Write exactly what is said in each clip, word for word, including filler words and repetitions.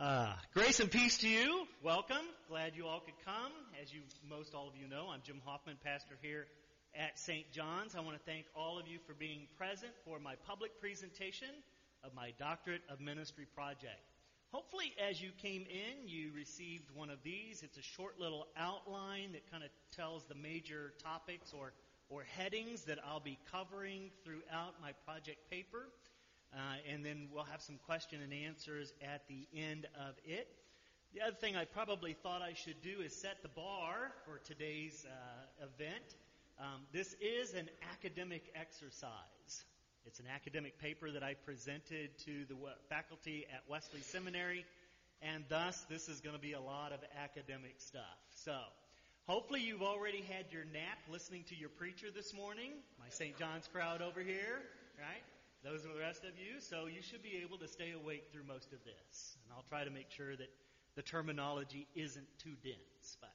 Uh, grace and peace to you. Welcome. Glad you all could come. As you, most all of you know, I'm Jim Hoffman, pastor here at Saint John's. I want to thank all of you for being present for my public presentation of my Doctorate of Ministry project. Hopefully, as you came in, you received one of these. It's a short little outline that kind of tells the major topics or, or headings that I'll be covering throughout my project paper. Uh, and then we'll have some question and answers at the end of it. The other thing I probably thought I should do is set the bar for today's uh, event. Um, this is an academic exercise. It's an academic paper that I presented to the faculty at Wesley Seminary, and thus this is going to be a lot of academic stuff. So, hopefully you've already had your nap listening to your preacher this morning, my Saint John's crowd over here, right? Those are the rest of you, so you should be able to stay awake through most of this. And I'll try to make sure that the terminology isn't too dense. But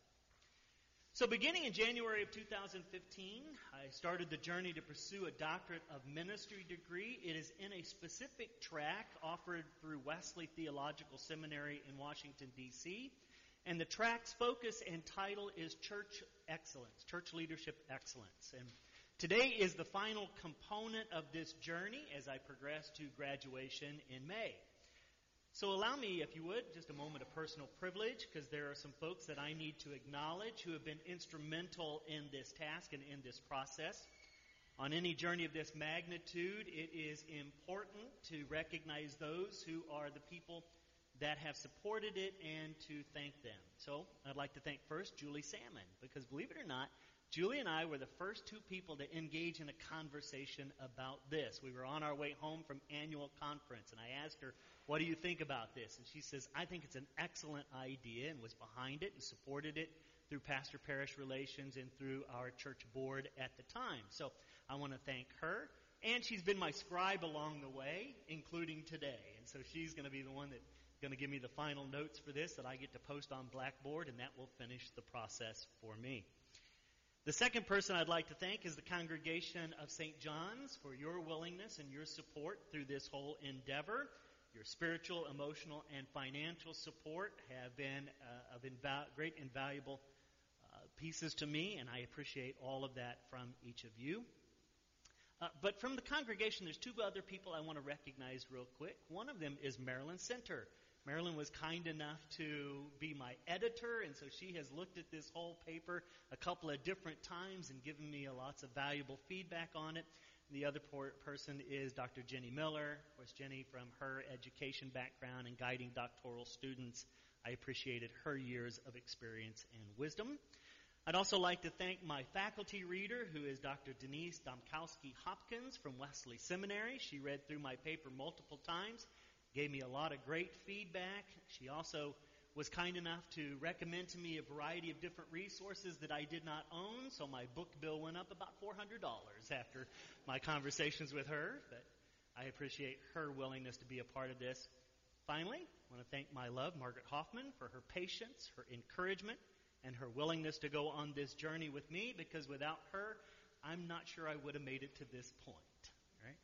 So beginning in January of two thousand fifteen, I started the journey to pursue a Doctorate of Ministry degree. It is in a specific track offered through Wesley Theological Seminary in Washington, D C And the track's focus and title is Church Excellence, Church Leadership Excellence. And today is the final component of this journey as I progress to graduation in May. So allow me, if you would, just a moment of personal privilege, because there are some folks that I need to acknowledge who have been instrumental in this task and in this process. On any journey of this magnitude, it is important to recognize those who are the people that have supported it and to thank them. So I'd like to thank first Julie Salmon, because believe it or not, Julie and I were the first two people to engage in a conversation about this. We were on our way home from annual conference, and I asked her, what do you think about this? And she says, I think it's an excellent idea, and was behind it and supported it through pastor parish relations and through our church board at the time. So I want to thank her. And she's been my scribe along the way, including today. And so she's going to be the one that's going to give me the final notes for this that I get to post on Blackboard, and that will finish the process for me. The second person I'd like to thank is the congregation of Saint John's for your willingness and your support through this whole endeavor. Your spiritual, emotional, and financial support have been uh, of inval- great invaluable uh, pieces to me, and I appreciate all of that from each of you. Uh, but from the congregation, there's two other people I want to recognize real quick. One of them is Marilyn Center. Marilyn was kind enough to be my editor, and so she has looked at this whole paper a couple of different times and given me lots of valuable feedback on it. The other por- person is Doctor Jenny Miller. Of course, Jenny, from her education background and guiding doctoral students, I appreciated her years of experience and wisdom. I'd also like to thank my faculty reader, who is Doctor Denise Domkowski-Hopkins from Wesley Seminary. She read through my paper multiple times, gave me a lot of great feedback. She also was kind enough to recommend to me a variety of different resources that I did not own, so my book bill went up about four hundred dollars after my conversations with her. But I appreciate her willingness to be a part of this. Finally, I want to thank my love, Margaret Hoffman, for her patience, her encouragement, and her willingness to go on this journey with me, because without her, I'm not sure I would have made it to this point. Right?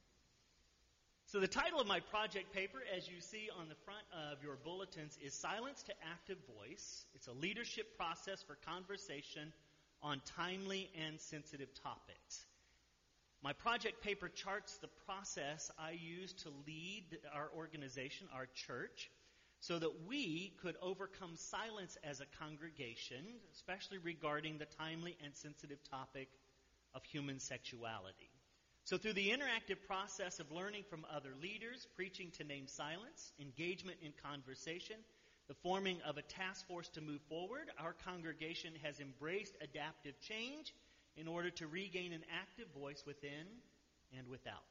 So the title of my project paper, as you see on the front of your bulletins, is Silence to Active Voice. It's a leadership process for conversation on timely and sensitive topics. My project paper charts the process I use to lead our organization, our church, so that we could overcome silence as a congregation, especially regarding the timely and sensitive topic of human sexuality. So through the interactive process of learning from other leaders, preaching to name silence, engagement in conversation, the forming of a task force to move forward, our congregation has embraced adaptive change in order to regain an active voice within and without.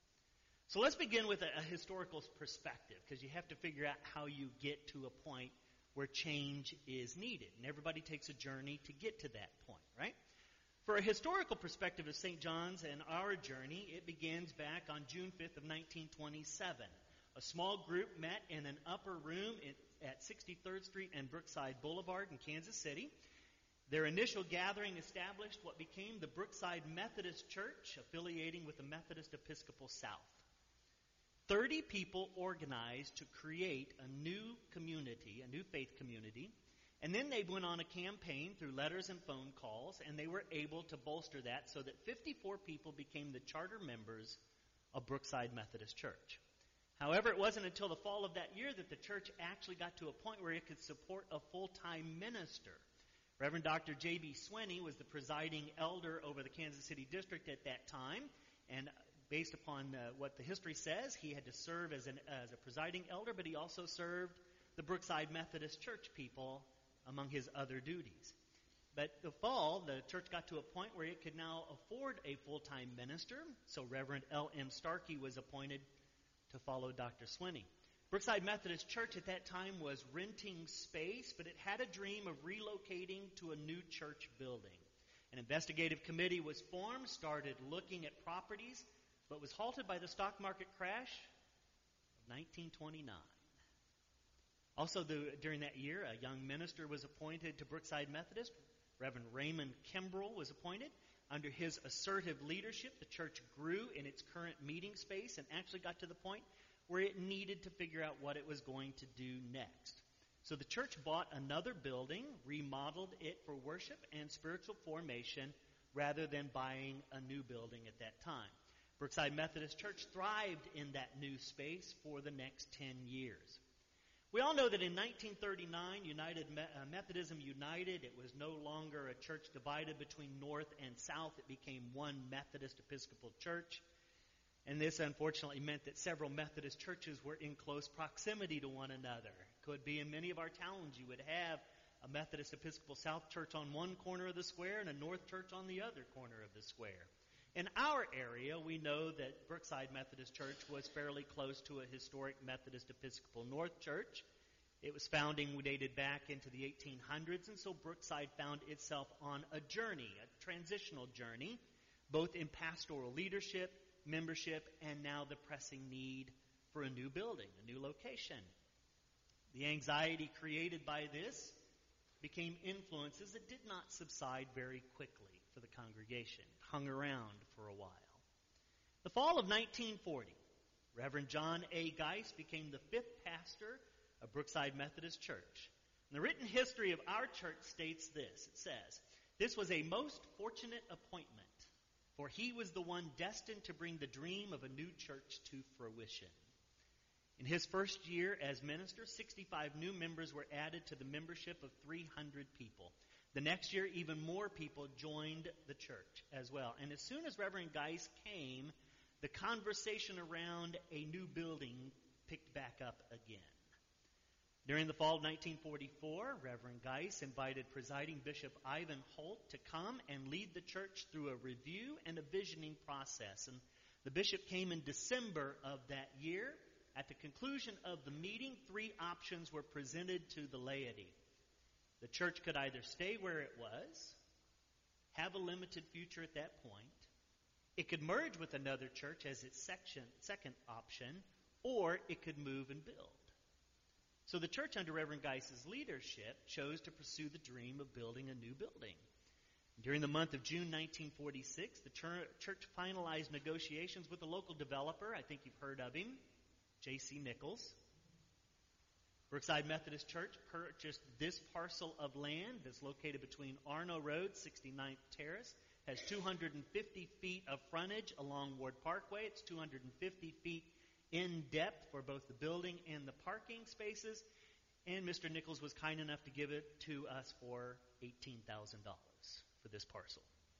So let's begin with a, a historical perspective, because you have to figure out how you get to a point where change is needed. And everybody takes a journey to get to that point, right? For a historical perspective of Saint John's and our journey, it begins back on June fifth of nineteen twenty-seven. A small group met in an upper room at sixty-third Street and Brookside Boulevard in Kansas City. Their initial gathering established what became the Brookside Methodist Church, affiliating with the Methodist Episcopal South. Thirty people organized to create a new community community, a new faith community. And then they went on a campaign through letters and phone calls, and they were able to bolster that so that fifty-four people became the charter members of Brookside Methodist Church. However, it wasn't until the fall of that year that the church actually got to a point where it could support a full-time minister. Reverend Doctor J B Swinney was the presiding elder over the Kansas City district at that time, and based upon uh, what the history says, he had to serve as, an, as a presiding elder, but he also served the Brookside Methodist Church people among his other duties. But the fall, the church got to a point where it could now afford a full-time minister, so Reverend L M Starkey was appointed to follow Doctor Swinney. Brookside Methodist Church at that time was renting space, but it had a dream of relocating to a new church building. An investigative committee was formed, started looking at properties, but was halted by the stock market crash of nineteen twenty-nine. Also, the, during that year, a young minister was appointed to Brookside Methodist. Reverend Raymond Kimbrell was appointed. Under his assertive leadership, the church grew in its current meeting space and actually got to the point where it needed to figure out what it was going to do next. So the church bought another building, remodeled it for worship and spiritual formation, rather than buying a new building at that time. Brookside Methodist Church thrived in that new space for the next ten years. We all know that in nineteen thirty-nine, United Me- uh, Methodism united. It was no longer a church divided between North and South. It became one Methodist Episcopal Church. And this, unfortunately, meant that several Methodist churches were in close proximity to one another. Could be in many of our towns. You would have a Methodist Episcopal South Church on one corner of the square and a North Church on the other corner of the square. In our area, we know that Brookside Methodist Church was fairly close to a historic Methodist Episcopal North Church. It was founding dated back into the eighteen hundreds, and so Brookside found itself on a journey, a transitional journey, both in pastoral leadership, membership, and now the pressing need for a new building, a new location. The anxiety created by this became influences that did not subside very quickly for the congregation. It hung around for a while. The fall of nineteen forty, Reverend John A. Geis became the fifth pastor of Brookside Methodist Church. And the written history of our church states this. It says, "This was a most fortunate appointment, for he was the one destined to bring the dream of a new church to fruition." In his first year as minister, sixty-five new members were added to the membership of three hundred people. The next year, even more people joined the church as well. And as soon as Reverend Geis came, the conversation around a new building picked back up again. During the fall of nineteen forty-four, Reverend Geis invited presiding Bishop Ivan Holt to come and lead the church through a review and a visioning process. And the bishop came in December of that year. At the conclusion of the meeting, three options were presented to the laity. The church could either stay where it was, have a limited future at that point, it could merge with another church as its section, second option, or it could move and build. So the church under Reverend Geis's leadership chose to pursue the dream of building a new building. During the month of June nineteen forty-six, the church finalized negotiations with a local developer. I think you've heard of him, J C Nichols. Brookside Methodist Church purchased this parcel of land that's located between Arno Road, sixty-ninth Terrace, has two hundred fifty feet of frontage along Ward Parkway. It's two hundred fifty feet in depth for both the building and the parking spaces. And Mister Nichols was kind enough to give it to us for eighteen thousand dollars for this parcel.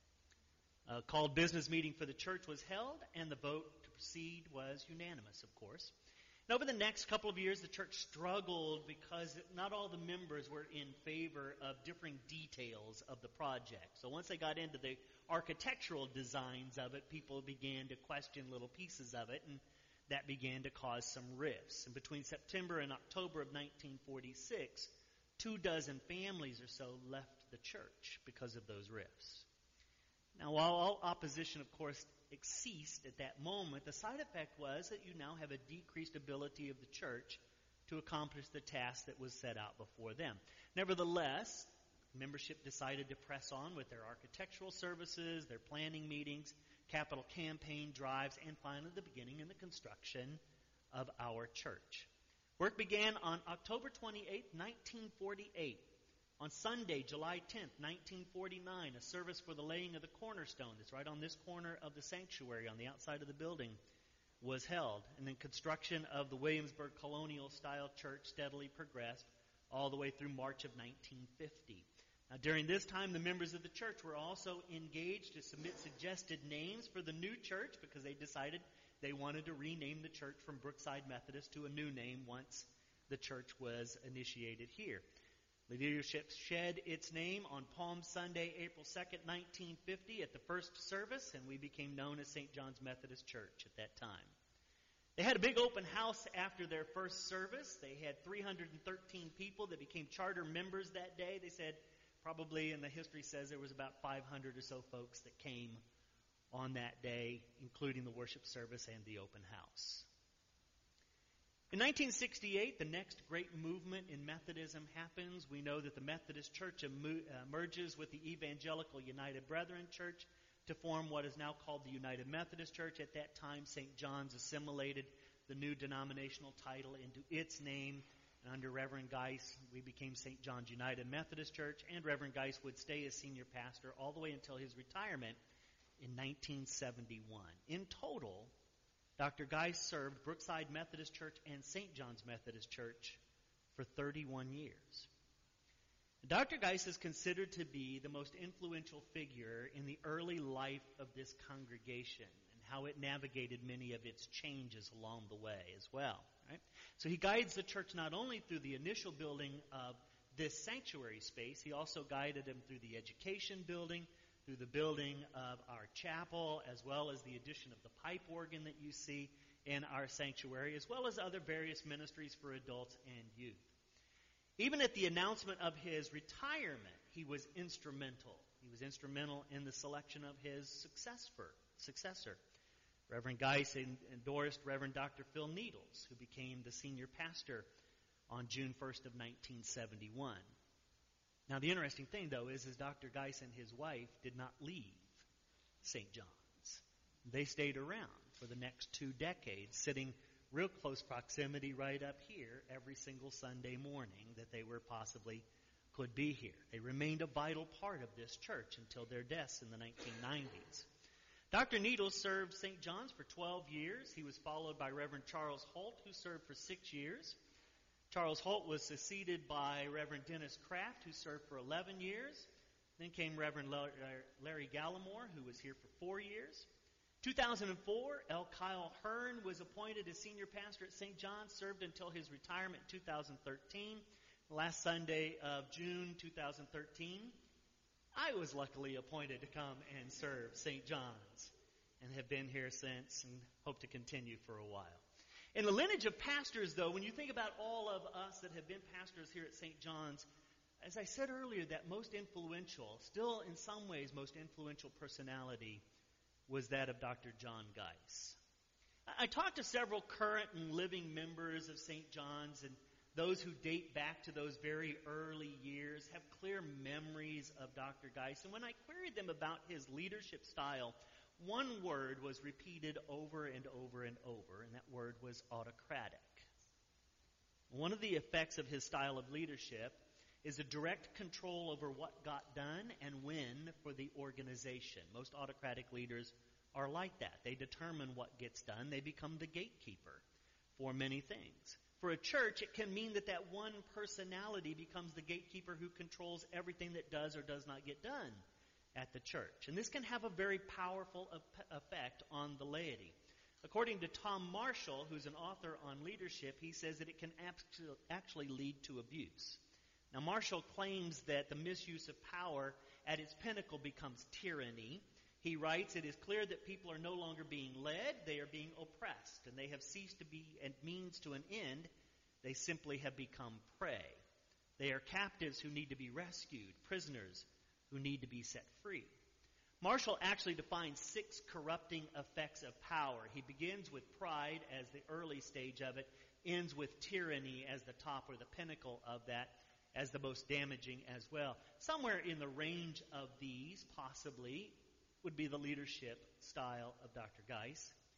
A called business meeting for the church was held, and the vote to proceed was unanimous, of course. And over the next couple of years, the church struggled because not all the members were in favor of differing details of the project. So once they got into the architectural designs of it, people began to question little pieces of it, and that began to cause some rifts. And between September and October of nineteen forty-six, two dozen families or so left the church because of those rifts. Now, while all opposition, of course, ceased at that moment, the side effect was that you now have a decreased ability of the church to accomplish the task that was set out before them. Nevertheless, membership decided to press on with their architectural services, their planning meetings, capital campaign drives, and finally the beginning in the construction of our church. Work began on October twenty-eighth, nineteen forty-eight. On Sunday, July tenth, nineteen forty-nine, a service for the laying of the cornerstone that's right on this corner of the sanctuary on the outside of the building was held. And then construction of the Williamsburg colonial-style church steadily progressed all the way through March of nineteen fifty. Now, during this time, the members of the church were also engaged to submit suggested names for the new church because they decided they wanted to rename the church from Brookside Methodist to a new name once the church was initiated here. The leadership shed its name on Palm Sunday, April second, nineteen fifty at the first service, and we became known as Saint John's Methodist Church at that time. They had a big open house after their first service. They had three hundred thirteen people that became charter members that day. They said probably, and the history says, there was about five hundred or so folks that came on that day, including the worship service and the open house. In nineteen sixty-eight, the next great movement in Methodism happens. We know that the Methodist Church merges with the Evangelical United Brethren Church to form what is now called the United Methodist Church. At that time, Saint John's assimilated the new denominational title into its name. And under Reverend Geis, we became Saint John's United Methodist Church, and Reverend Geis would stay as senior pastor all the way until his retirement in nineteen seventy-one. In total, Doctor Geis served Brookside Methodist Church and Saint John's Methodist Church for thirty-one years. Doctor Geis is considered to be the most influential figure in the early life of this congregation and how it navigated many of its changes along the way as well. Right? So he guides the church not only through the initial building of this sanctuary space, he also guided them through the education building, through the building of our chapel, as well as the addition of the pipe organ that you see in our sanctuary, as well as other various ministries for adults and youth. Even at the announcement of his retirement, he was instrumental. He was instrumental in the selection of his successor. successor. Reverend Geis endorsed Reverend Doctor Phil Needles, who became the senior pastor on June first of nineteen seventy-one. Now, the interesting thing, though, is, is Doctor Geis and his wife did not leave Saint John's. They stayed around for the next two decades, sitting real close proximity right up here every single Sunday morning that they were possibly could be here. They remained a vital part of this church until their deaths in the nineteen nineties. Doctor Needles served Saint John's for twelve years. He was followed by Reverend Charles Holt, who served for six years. Charles Holt was succeeded by Reverend Dennis Kraft, who served for eleven years. Then came Reverend Larry Gallimore, who was here for four years. two thousand four, L. Kyle Hearn was appointed as senior pastor at Saint John's, served until his retirement in two thousand thirteen. Last Sunday of June two thousand thirteen, I was luckily appointed to come and serve Saint John's and have been here since and hope to continue for a while. In the lineage of pastors, though, when you think about all of us that have been pastors here at Saint John's, as I said earlier, that most influential, still in some ways most influential personality was that of Doctor John Geis. I talked to several current and living members of Saint John's, and those who date back to those very early years have clear memories of Doctor Geis. And when I queried them about his leadership style, one word was repeated over and over and over, and that word was autocratic. One of the effects of his style of leadership is a direct control over what got done and when for the organization. Most autocratic leaders are like that. They determine what gets done. They become the gatekeeper for many things. For a church, it can mean that that one personality becomes the gatekeeper who controls everything that does or does not get done at the church. And this can have a very powerful effect on the laity. According to Tom Marshall, who's an author on leadership, he says that it can actually lead to abuse. Now, Marshall claims that the misuse of power at its pinnacle becomes tyranny. He writes, "It is clear that people are no longer being led, they are being oppressed, and they have ceased to be a means to an end. They simply have become prey. They are captives who need to be rescued, prisoners who need to be set free." Marshall actually defines six corrupting effects of power. He begins with pride as the early stage of it, ends with tyranny as the top or the pinnacle of that, as the most damaging as well. Somewhere in the range of these, possibly, would be the leadership style of Doctor Geis.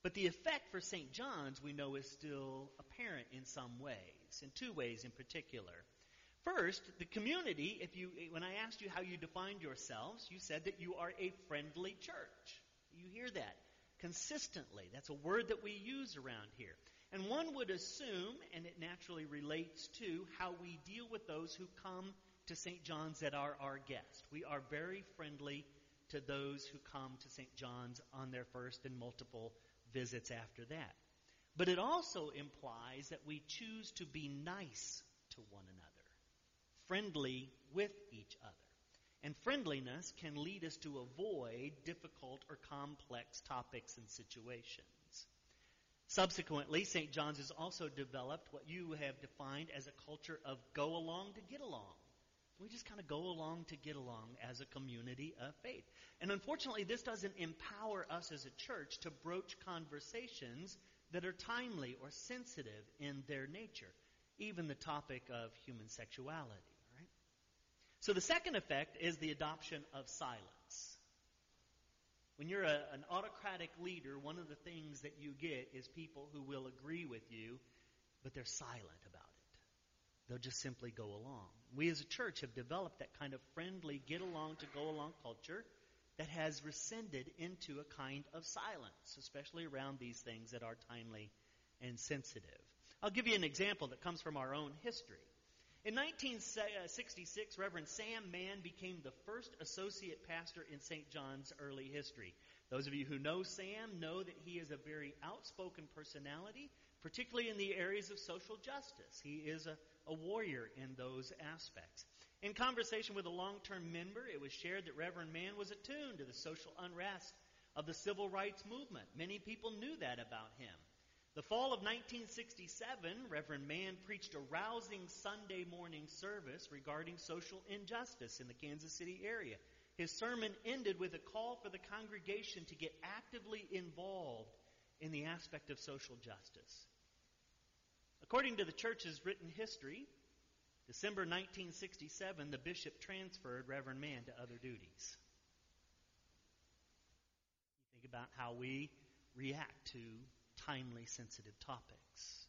But the effect for Saint John's, we know, is still apparent in some ways, in two ways in particular. First, the community, if you, when I asked you how you defined yourselves, you said that you are a friendly church. You hear that consistently. That's a word that we use around here. And one would assume, and it naturally relates to, how we deal with those who come to Saint John's that are our guests. We are very friendly to those who come to Saint John's on their first and multiple visits after that. But it also implies that we choose to be nice to one another, friendly with each other. And friendliness can lead us to avoid difficult or complex topics and situations. Subsequently, Saint John's has also developed what you have defined as a culture of go along to get along. We just kind of go along to get along as a community of faith. And unfortunately, this doesn't empower us as a church to broach conversations that are timely or sensitive in their nature, even the topic of human sexuality. Right? So the second effect is the adoption of silence. When you're a, an autocratic leader, one of the things that you get is people who will agree with you, but they're silent about it. They'll just simply go along. We as a church have developed that kind of friendly, get-along to go-along culture that has rescinded into a kind of silence, especially around these things that are timely and sensitive. I'll give you an example that comes from our own history. In nineteen sixty-six, Reverend Sam Mann became the first associate pastor in Saint John's early history. Those of you who know Sam know that he is a very outspoken personality, particularly in the areas of social justice. He is a, a warrior in those aspects. In conversation with a long-term member, it was shared that Reverend Mann was attuned to the social unrest of the civil rights movement. Many people knew that about him. The fall of nineteen sixty-seven, Reverend Mann preached a rousing Sunday morning service regarding social injustice in the Kansas City area. His sermon ended with a call for the congregation to get actively involved in the aspect of social justice. According to the church's written history, December nineteen sixty-seven, the bishop transferred Reverend Mann to other duties. You think about how we react to timely, sensitive topics.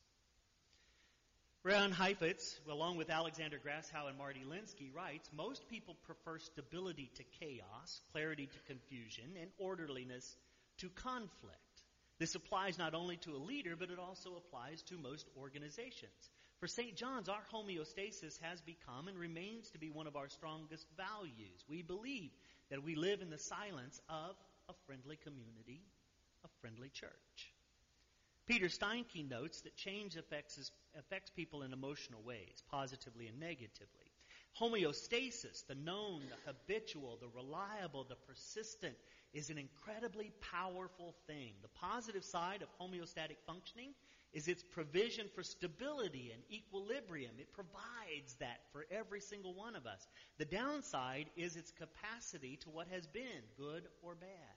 Ron Heifetz, along with Alexander Grashow and Marty Linsky, writes, most people prefer stability to chaos, clarity to confusion, and orderliness to conflict. This applies not only to a leader, but it also applies to most organizations. For Saint John's, our homeostasis has become and remains to be one of our strongest values. We believe that we live in the silence of a friendly community, a friendly church. Peter Steinke notes that change affects, affects people in emotional ways, positively and negatively. Homeostasis, the known, the habitual, the reliable, the persistent, is an incredibly powerful thing. The positive side of homeostatic functioning is its provision for stability and equilibrium. It provides that for every single one of us. The downside is its capacity to what has been, good or bad.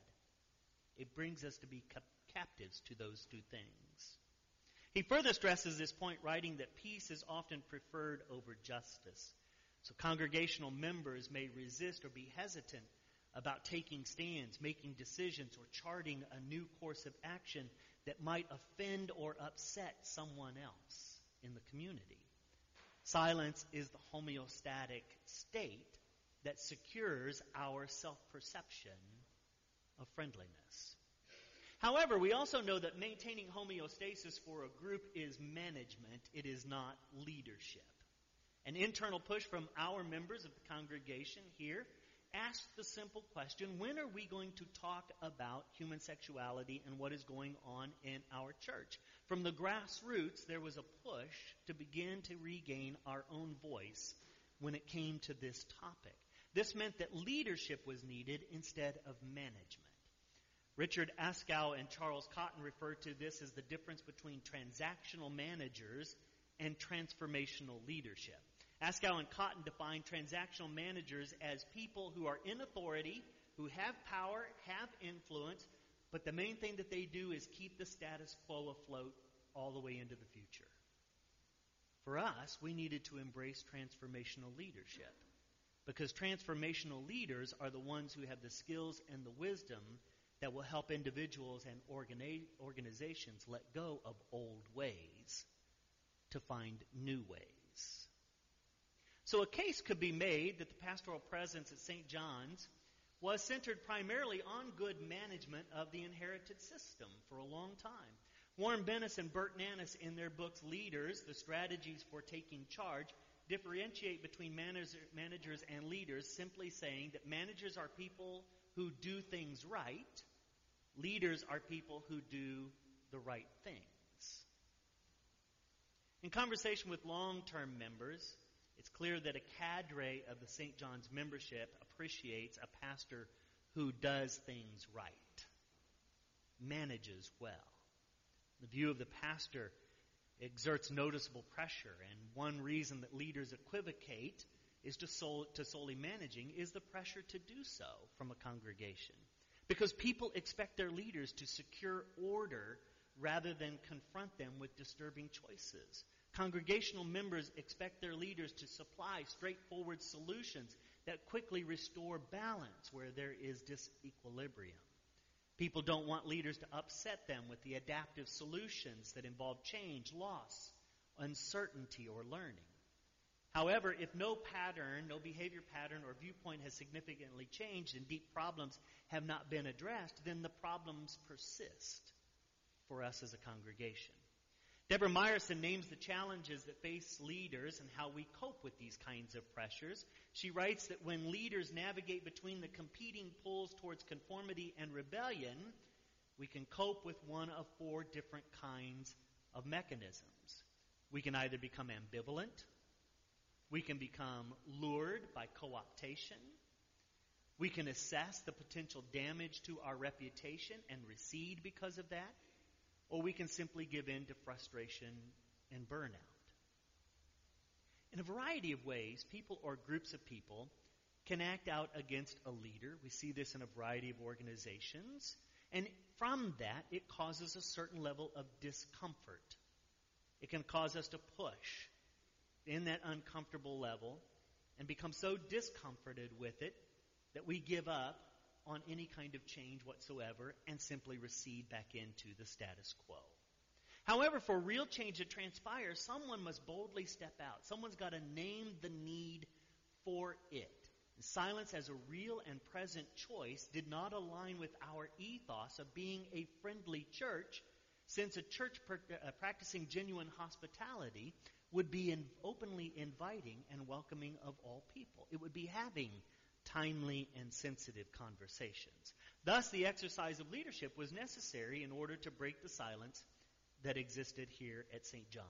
It brings us to be cap- captives to those two things. He further stresses this point, writing that peace is often preferred over justice. So congregational members may resist or be hesitant about taking stands, making decisions, or charting a new course of action that might offend or upset someone else in the community. Silence is the homeostatic state that secures our self-perception of friendliness. However, we also know that maintaining homeostasis for a group is management. It is not leadership. An internal push from our members of the congregation here asks the simple question, when are we going to talk about human sexuality and what is going on in our church? From the grassroots, there was a push to begin to regain our own voice when it came to this topic. This meant that leadership was needed instead of management. Richard Askow and Charles Cotton referred to this as the difference between transactional managers and transformational leadership. Askow and Cotton define transactional managers as people who are in authority, who have power, have influence, but the main thing that they do is keep the status quo afloat all the way into the future. For us, we needed to embrace transformational leadership, because transformational leaders are the ones who have the skills and the wisdom that will help individuals and organi- organizations let go of old ways to find new ways. So a case could be made that the pastoral presence at Saint John's was centered primarily on good management of the inherited system for a long time. Warren Bennis and Bert Nannis, in their books Leaders, The Strategies for Taking Charge, differentiate between manager, managers and leaders, simply saying that managers are people who do things right. Leaders are people who do the right things. In conversation with long-term members, it's clear that a cadre of the Saint John's membership appreciates a pastor who does things right, manages well. The view of the pastor exerts noticeable pressure, and one reason that leaders equivocate is to, sol- to solely managing is the pressure to do so from a congregation. Because people expect their leaders to secure order rather than confront them with disturbing choices. Congregational members expect their leaders to supply straightforward solutions that quickly restore balance where there is disequilibrium. People don't want leaders to upset them with the adaptive solutions that involve change, loss, uncertainty, or learning. However, if no pattern, no behavior pattern or viewpoint has significantly changed and deep problems have not been addressed, then the problems persist for us as a congregation. Deborah Meyerson names the challenges that face leaders and how we cope with these kinds of pressures. She writes that when leaders navigate between the competing pulls towards conformity and rebellion, we can cope with one of four different kinds of mechanisms. We can either become ambivalent, we can become lured by co-optation, we can assess the potential damage to our reputation and recede because of that, or we can simply give in to frustration and burnout. In a variety of ways, people or groups of people can act out against a leader. We see this in a variety of organizations. And from that, it causes a certain level of discomfort. It can cause us to push in that uncomfortable level and become so discomforted with it that we give up on any kind of change whatsoever and simply recede back into the status quo. However, for real change to transpire, someone must boldly step out. Someone's got to name the need for it. Silence as a real and present choice did not align with our ethos of being a friendly church, since a church per, uh, practicing genuine hospitality would be in, openly inviting and welcoming of all people. It would be having timely and sensitive conversations. Thus, the exercise of leadership was necessary in order to break the silence that existed here at Saint John's.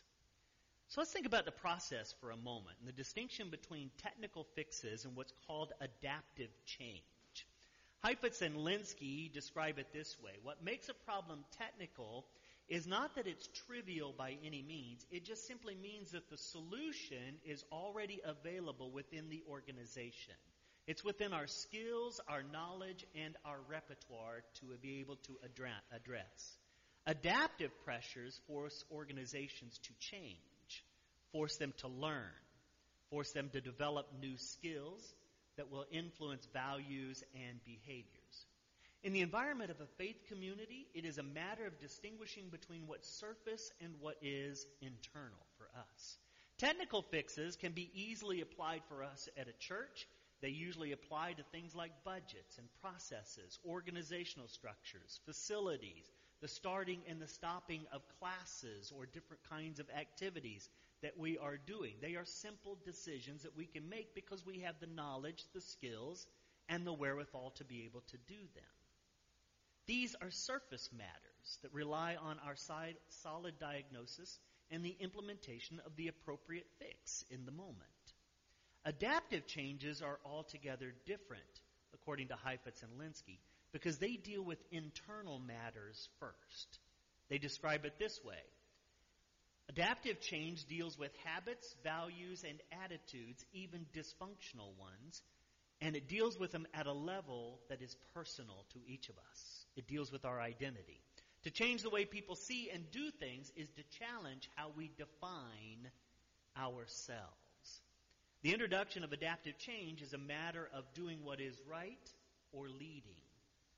So let's think about the process for a moment and the distinction between technical fixes and what's called adaptive change. Heifetz and Lenski describe it this way. What makes a problem technical is not that it's trivial by any means. It just simply means that the solution is already available within the organization. It's within our skills, our knowledge, and our repertoire to be able to address. Adaptive pressures force organizations to change, force them to learn, force them to develop new skills that will influence values and behaviors. In the environment of a faith community, it is a matter of distinguishing between what's surface and what is internal for us. Technical fixes can be easily applied for us at a church. They usually apply to things like budgets and processes, organizational structures, facilities, the starting and the stopping of classes or different kinds of activities that we are doing. They are simple decisions that we can make because we have the knowledge, the skills, and the wherewithal to be able to do them. These are surface matters that rely on our side, solid diagnosis and the implementation of the appropriate fix in the moment. Adaptive changes are altogether different, according to Heifetz and Lenski, because they deal with internal matters first. They describe it this way. Adaptive change deals with habits, values, and attitudes, even dysfunctional ones, and it deals with them at a level that is personal to each of us. It deals with our identity. To change the way people see and do things is to challenge how we define ourselves. The introduction of adaptive change is a matter of doing what is right or leading.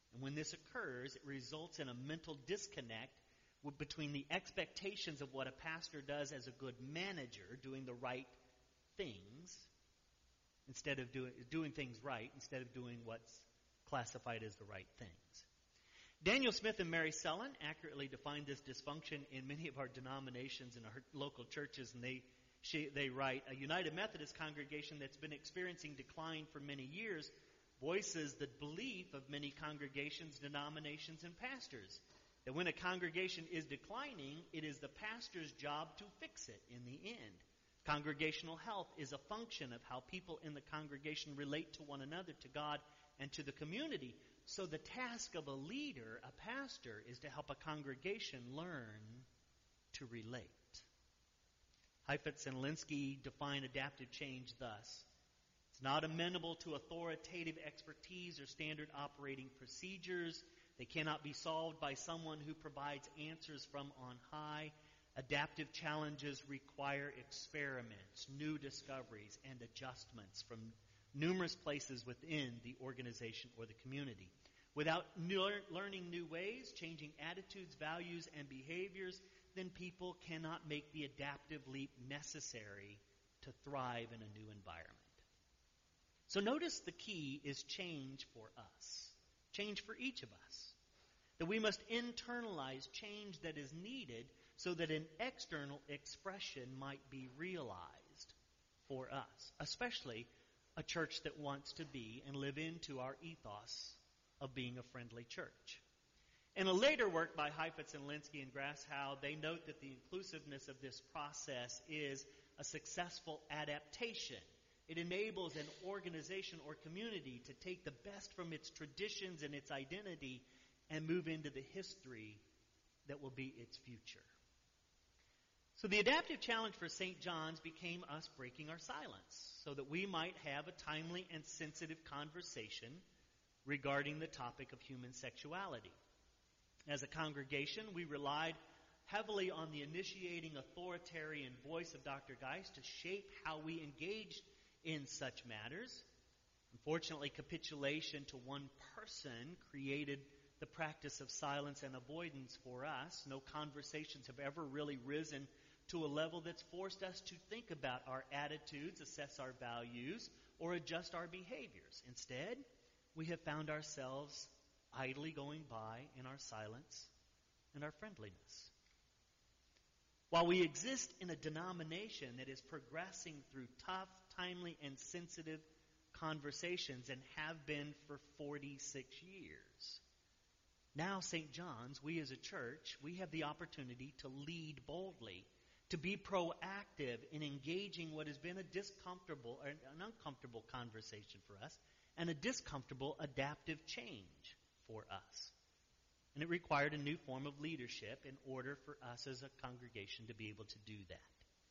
And when this occurs, it results in a mental disconnect between the expectations of what a pastor does as a good manager, doing the right things, instead of doing, doing things right, instead of doing what's classified as the right things. Daniel Smith and Mary Sullen accurately defined this dysfunction in many of our denominations and our local churches, and they she, they write, a United Methodist congregation that's been experiencing decline for many years voices the belief of many congregations, denominations, and pastors that when a congregation is declining, it is the pastor's job to fix it in the end. Congregational health is a function of how people in the congregation relate to one another, to God, and to the community. So the task of a leader, a pastor, is to help a congregation learn to relate. Heifetz and Linsky define adaptive change thus. It's not amenable to authoritative expertise or standard operating procedures. They cannot be solved by someone who provides answers from on high. Adaptive challenges require experiments, new discoveries, and adjustments from numerous places within the organization or the community. Without learning new ways, changing attitudes, values, and behaviors, then people cannot make the adaptive leap necessary to thrive in a new environment. So notice the key is change for us, change for each of us. That we must internalize change that is needed so that an external expression might be realized for us, especially a church that wants to be and live into our ethos of being a friendly church. In a later work by Heifetz and Linsky and Grasshow, they note that the inclusiveness of this process is a successful adaptation. It enables an organization or community to take the best from its traditions and its identity and move into the history that will be its future. So the adaptive challenge for Saint John's became us breaking our silence so that we might have a timely and sensitive conversation regarding the topic of human sexuality. As a congregation, we relied heavily on the initiating authoritarian voice of Doctor Geist to shape how we engaged in such matters. Unfortunately, capitulation to one person created the practice of silence and avoidance for us. No conversations have ever really risen to a level that's forced us to think about our attitudes, assess our values, or adjust our behaviors. Instead, we have found ourselves idly going by in our silence and our friendliness. While we exist in a denomination that is progressing through tough, timely, and sensitive conversations and have been for forty-six years, now Saint John's, we as a church, we have the opportunity to lead boldly, to be proactive in engaging what has been a discomfortable, or an uncomfortable conversation for us, and a discomfortable adaptive change for us. And it required a new form of leadership in order for us as a congregation to be able to do that.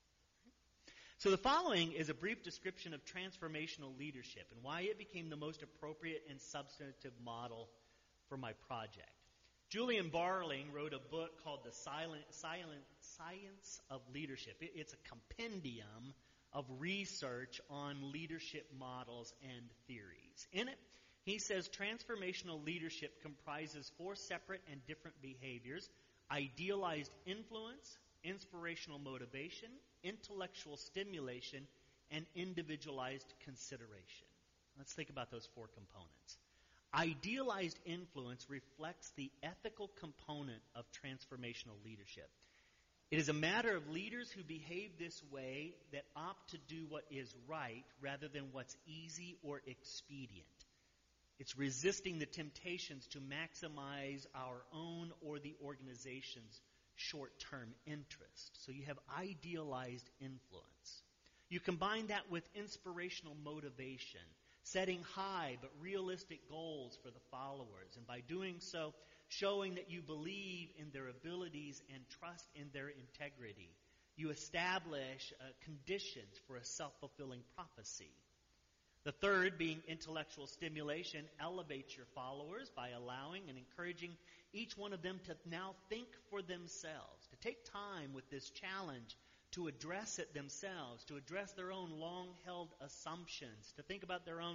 So the following is a brief description of transformational leadership and why it became the most appropriate and substantive model for my project. Julian Barling wrote a book called The Silent, Silent Science of Leadership. It, it's a compendium of research on leadership models and theories. In it, he says transformational leadership comprises four separate and different behaviors: idealized influence, inspirational motivation, intellectual stimulation, and individualized consideration. Let's think about those four components. Idealized influence reflects the ethical component of transformational leadership. It is a matter of leaders who behave this way that opt to do what is right rather than what's easy or expedient. It's resisting the temptations to maximize our own or the organization's short-term interest. So you have idealized influence. You combine that with inspirational motivation, setting high but realistic goals for the followers, and by doing so, showing that you believe in their abilities and trust in their integrity. You establish uh, conditions for a self-fulfilling prophecy. The third, being intellectual stimulation, elevates your followers by allowing and encouraging each one of them to now think for themselves, to take time with this challenge, to address it themselves, to address their own long-held assumptions, to think about their own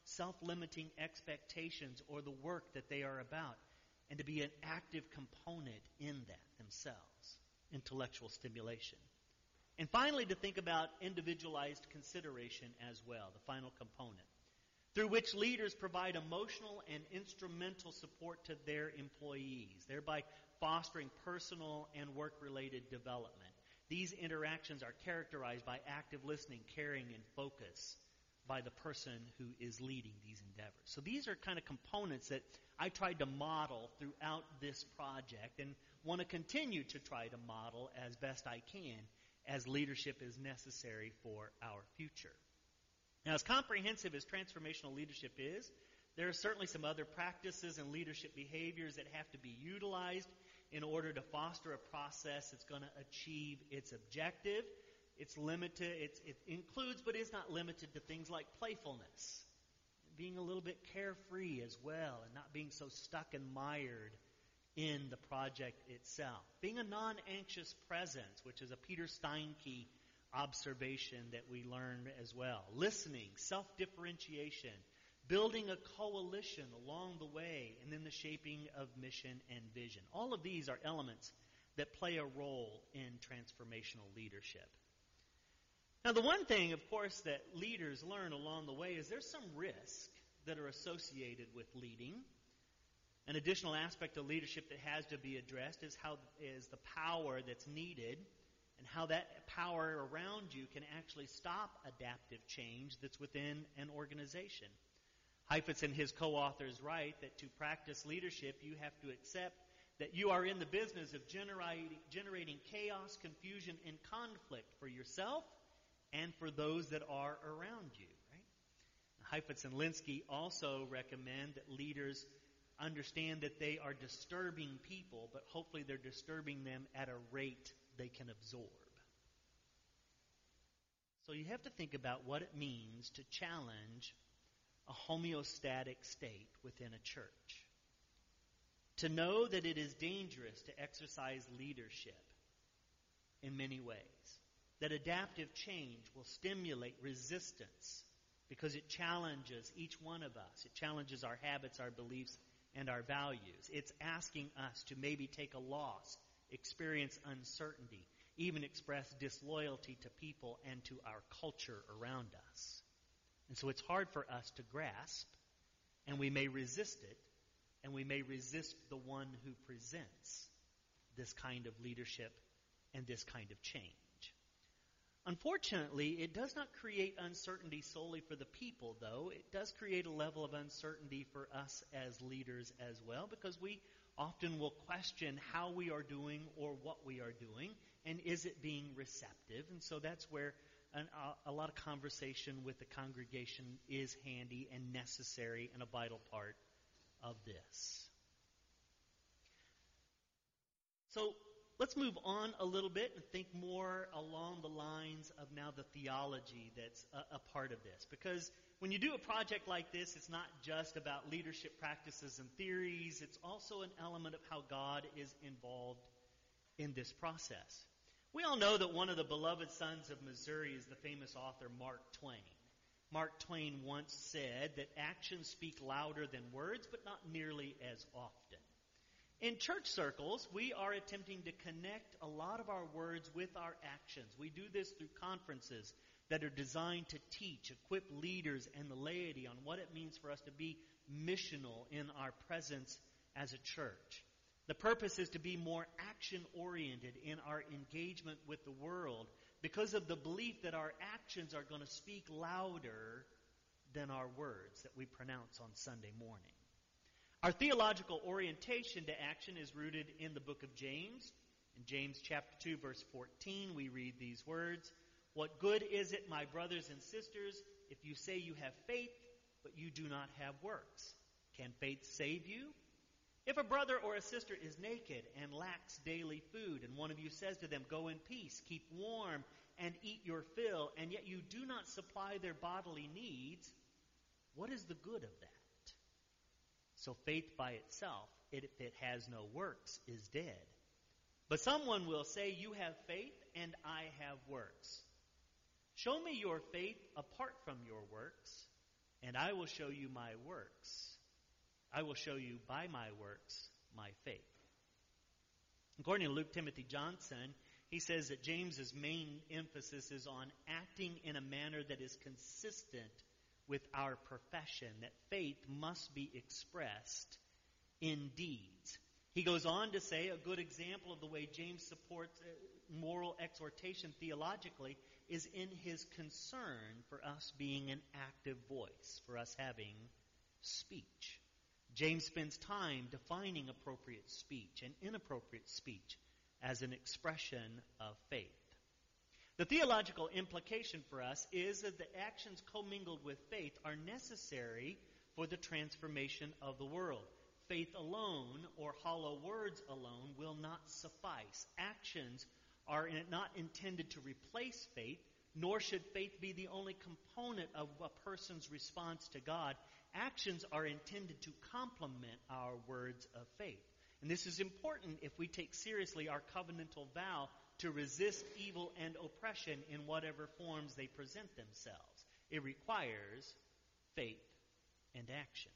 self-limiting expectations or the work that they are about, and to be an active component in that themselves, intellectual stimulation. And finally, to think about individualized consideration as well, the final component, through which leaders provide emotional and instrumental support to their employees, thereby fostering personal and work-related development. These interactions are characterized by active listening, caring, and focus by the person who is leading these endeavors. So these are kind of components that I tried to model throughout this project and want to continue to try to model as best I can as leadership is necessary for our future. Now, as comprehensive as transformational leadership is, there are certainly some other practices and leadership behaviors that have to be utilized in order to foster a process that's going to achieve its objective. It's limited, it's, it includes but is not limited to things like playfulness, being a little bit carefree as well, and not being so stuck and mired in the project itself. Being a non-anxious presence, which is a Peter Steinke observation that we learned as well. Listening, self-differentiation, building a coalition along the way, and then the shaping of mission and vision. All of these are elements that play a role in transformational leadership. Now, the one thing, of course, that leaders learn along the way is there's some risk that are associated with leading. An additional aspect of leadership that has to be addressed is how is the power that's needed and how that power around you can actually stop adaptive change that's within an organization. Heifetz and his co-authors write that to practice leadership, you have to accept that you are in the business of generating, generating chaos, confusion, and conflict for yourself and for those that are around you. Right? Heifetz and Linsky also recommend that leaders understand that they are disturbing people, but hopefully they're disturbing them at a rate they can absorb. So you have to think about what it means to challenge a homeostatic state within a church. To know that it is dangerous to exercise leadership in many ways. That adaptive change will stimulate resistance because it challenges each one of us. It challenges our habits, our beliefs, and our values. It's asking us to maybe take a loss, experience uncertainty, even express disloyalty to people and to our culture around us. And so it's hard for us to grasp, and we may resist it, and we may resist the one who presents this kind of leadership and this kind of change. Unfortunately, it does not create uncertainty solely for the people, though. It does create a level of uncertainty for us as leaders as well, because we often will question how we are doing or what we are doing, and is it being receptive? And so that's where an, a, a lot of conversation with the congregation is handy and necessary and a vital part of this. So let's move on a little bit and think more along the lines of now the theology that's a, a part of this. Because when you do a project like this, it's not just about leadership practices and theories. It's also an element of how God is involved in this process. We all know that one of the beloved sons of Missouri is the famous author Mark Twain. Mark Twain once said that actions speak louder than words, but not nearly as often. In church circles, we are attempting to connect a lot of our words with our actions. We do this through conferences that are designed to teach, equip leaders and the laity on what it means for us to be missional in our presence as a church. The purpose is to be more action-oriented in our engagement with the world because of the belief that our actions are going to speak louder than our words that we pronounce on Sunday morning. Our theological orientation to action is rooted in the book of James. In James chapter two, verse fourteen, we read these words, "What good is it, my brothers and sisters, if you say you have faith, but you do not have works? Can faith save you? If a brother or a sister is naked and lacks daily food, and one of you says to them, 'Go in peace, keep warm, and eat your fill,' and yet you do not supply their bodily needs, what is the good of that? So faith by itself, if it has no works, is dead. But someone will say, 'You have faith, and I have works.' Show me your faith apart from your works, and I will show you my works. I will show you by my works my faith. According to Luke Timothy Johnson, he says that James's main emphasis is on acting in a manner that is consistent with our profession, that faith must be expressed in deeds. He goes on to say a good example of the way James supports moral exhortation theologically is in his concern for us being an active voice, for us having speech. James spends time defining appropriate speech and inappropriate speech as an expression of faith. The theological implication for us is that the actions commingled with faith are necessary for the transformation of the world. Faith alone or hollow words alone will not suffice. Actions are not intended to replace faith, nor should faith be the only component of a person's response to God. Actions are intended to complement our words of faith. And this is important if we take seriously our covenantal vow to resist evil and oppression in whatever forms they present themselves. It requires faith and actions.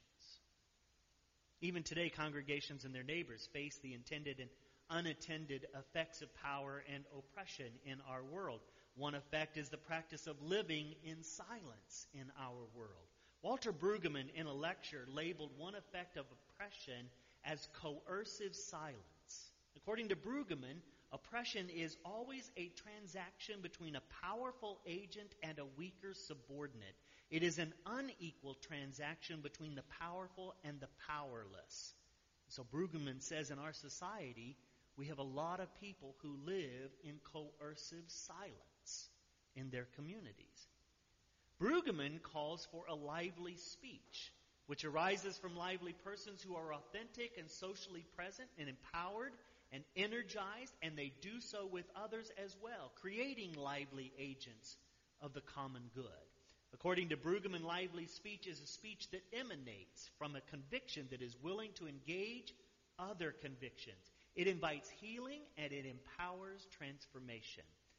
Even today, congregations and their neighbors face the intended and unattended effects of power and oppression in our world. One effect is the practice of living in silence in our world. Walter Brueggemann, in a lecture, labeled one effect of oppression as coercive silence. According to Brueggemann, oppression is always a transaction between a powerful agent and a weaker subordinate. It is an unequal transaction between the powerful and the powerless. So Brueggemann says in our society, we have a lot of people who live in coercive silence in their communities. Brueggemann calls for a lively speech, which arises from lively persons who are authentic and socially present and empowered and energized, and they do so with others as well, creating lively agents of the common good. According to Brueggemann, lively speech is a speech that emanates from a conviction that is willing to engage other convictions. It invites healing and it empowers transformation.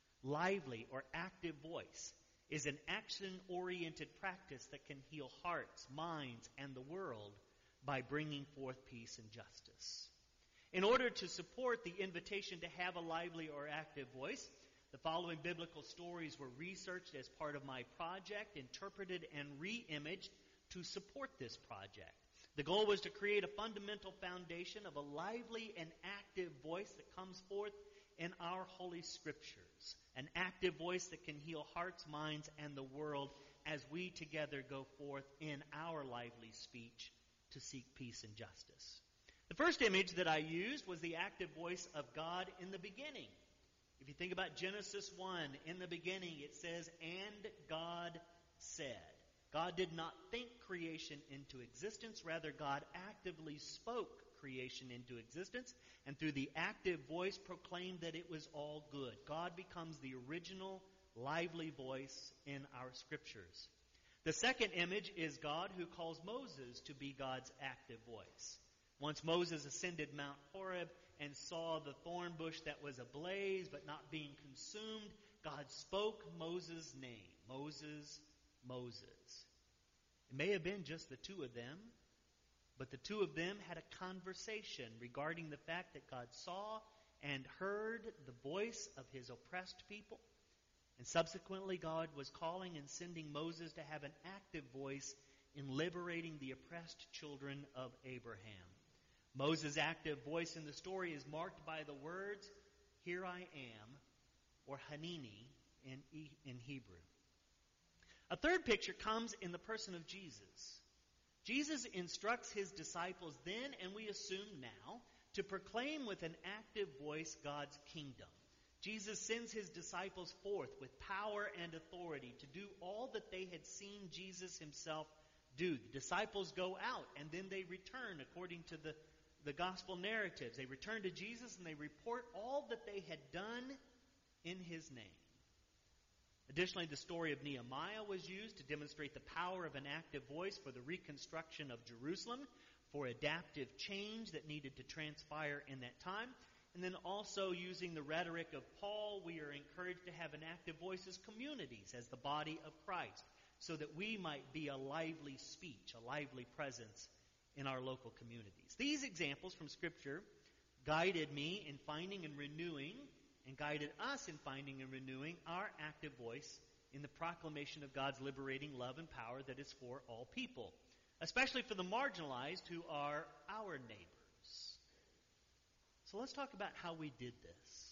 Lively or active voice is an action-oriented practice that can heal hearts, minds, and the world by bringing forth peace and justice. In order to support the invitation to have a lively or active voice, the following biblical stories were researched as part of my project, interpreted, and re-imaged to support this project. The goal was to create a fundamental foundation of a lively and active voice that comes forth in our Holy Scriptures. An active voice that can heal hearts, minds, and the world as we together go forth in our lively speech to seek peace and justice. The first image that I used was the active voice of God in the beginning. If you think about Genesis one, in the beginning it says, "And God said." God did not think creation into existence. Rather, God actively spoke creation into existence, and through the active voice proclaimed that it was all good. God becomes the original, lively voice in our Scriptures. The second image is God who calls Moses to be God's active voice. Once Moses ascended Mount Horeb and saw the thorn bush that was ablaze but not being consumed, God spoke Moses' name. Moses, Moses. It may have been just the two of them, but the two of them had a conversation regarding the fact that God saw and heard the voice of his oppressed people. And subsequently, God was calling and sending Moses to have an active voice in liberating the oppressed children of Abraham. Moses' active voice in the story is marked by the words, "Here I am," or Hanini in, in Hebrew. A third picture comes in the person of Jesus. Jesus instructs his disciples then, and we assume now, to proclaim with an active voice God's kingdom. Jesus sends his disciples forth with power and authority to do all that they had seen Jesus himself do. The disciples go out and then they return according to the, the gospel narratives. They return to Jesus and they report all that they had done in his name. Additionally, the story of Nehemiah was used to demonstrate the power of an active voice for the reconstruction of Jerusalem, for adaptive change that needed to transpire in that time. And then also using the rhetoric of Paul, we are encouraged to have an active voice as communities, as the body of Christ, so that we might be a lively speech, a lively presence in our local communities. These examples from Scripture guided me in finding and renewing, and guided us in finding and renewing our active voice in the proclamation of God's liberating love and power that is for all people, especially for the marginalized who are our neighbors. So let's talk about how we did this.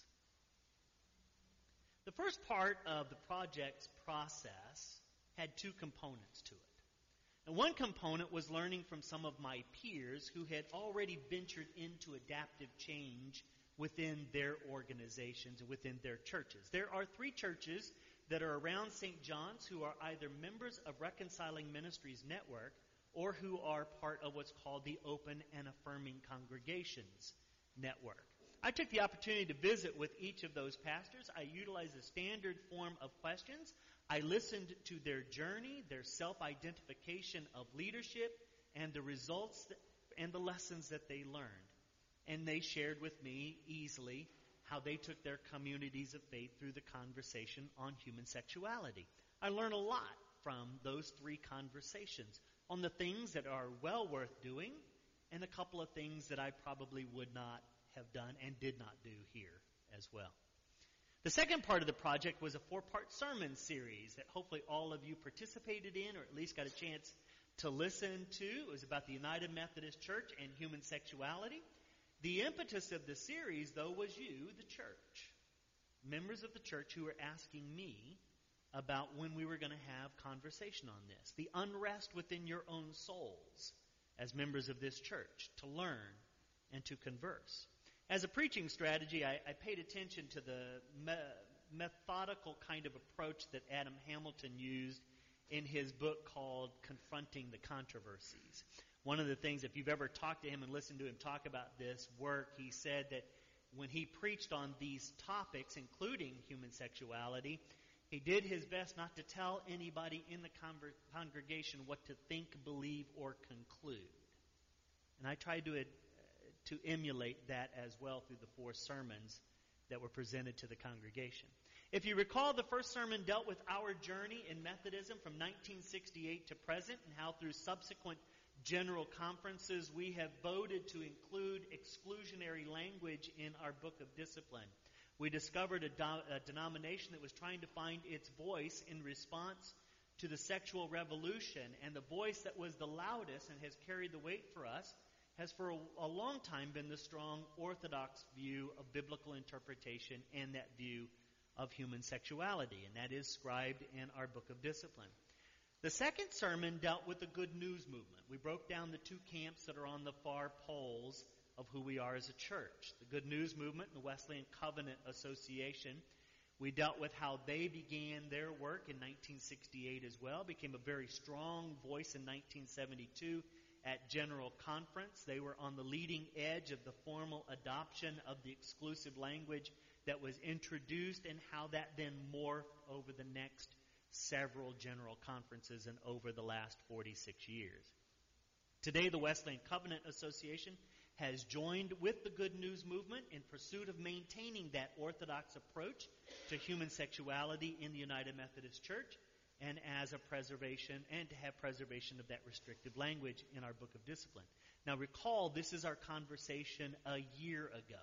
The first part of the project's process had two components to it. And one component was learning from some of my peers who had already ventured into adaptive change within their organizations and within their churches. There are three churches that are around Saint John's who are either members of Reconciling Ministries Network or who are part of what's called the Open and Affirming Congregations Network. I took the opportunity to visit with each of those pastors. I utilized a standard form of questions. I listened to their journey, their self-identification of leadership, and the results that, and the lessons that they learned. And they shared with me easily how they took their communities of faith through the conversation on human sexuality. I learned a lot from those three conversations on the things that are well worth doing and a couple of things that I probably would not have done and did not do here as well. The second part of the project was a four-part sermon series that hopefully all of you participated in or at least got a chance to listen to. It was about the United Methodist Church and human sexuality. The impetus of the series, though, was you, the church, members of the church who were asking me about when we were going to have conversation on this, the unrest within your own souls as members of this church to learn and to converse. As a preaching strategy, I, I paid attention to the me- methodical kind of approach that Adam Hamilton used in his book called Confronting the Controversies. One of the things, if you've ever talked to him and listened to him talk about this work, he said that when he preached on these topics, including human sexuality, he did his best not to tell anybody in the con- congregation what to think, believe, or conclude. And I tried to, uh, to emulate that as well through the four sermons that were presented to the congregation. If you recall, the first sermon dealt with our journey in Methodism from nineteen sixty-eight to present and how through subsequent general conferences we have voted to include exclusionary language in our book of discipline. We discovered a, do- a denomination that was trying to find its voice in response to the sexual revolution, and the voice that was the loudest and has carried the weight for us has for a, a long time been the strong orthodox view of biblical interpretation and that view of human sexuality, and that is scribed in our book of discipline. The second sermon dealt with the good news movement. We broke down the two camps that are on the far poles of who we are as a church. The good news movement and the Wesleyan Covenant Association. We dealt with how they began their work in nineteen sixty-eight as well, became a very strong voice in nineteen seventy-two at General Conference. They were on the leading edge of the formal adoption of the exclusive language that was introduced and how that then morphed over the next several general conferences and over the last forty-six years. Today, the Wesleyan Covenant Association has joined with the Good News Movement in pursuit of maintaining that orthodox approach to human sexuality in the United Methodist Church and as a preservation and to have preservation of that restrictive language in our book of discipline. Now recall, this is our conversation a year ago,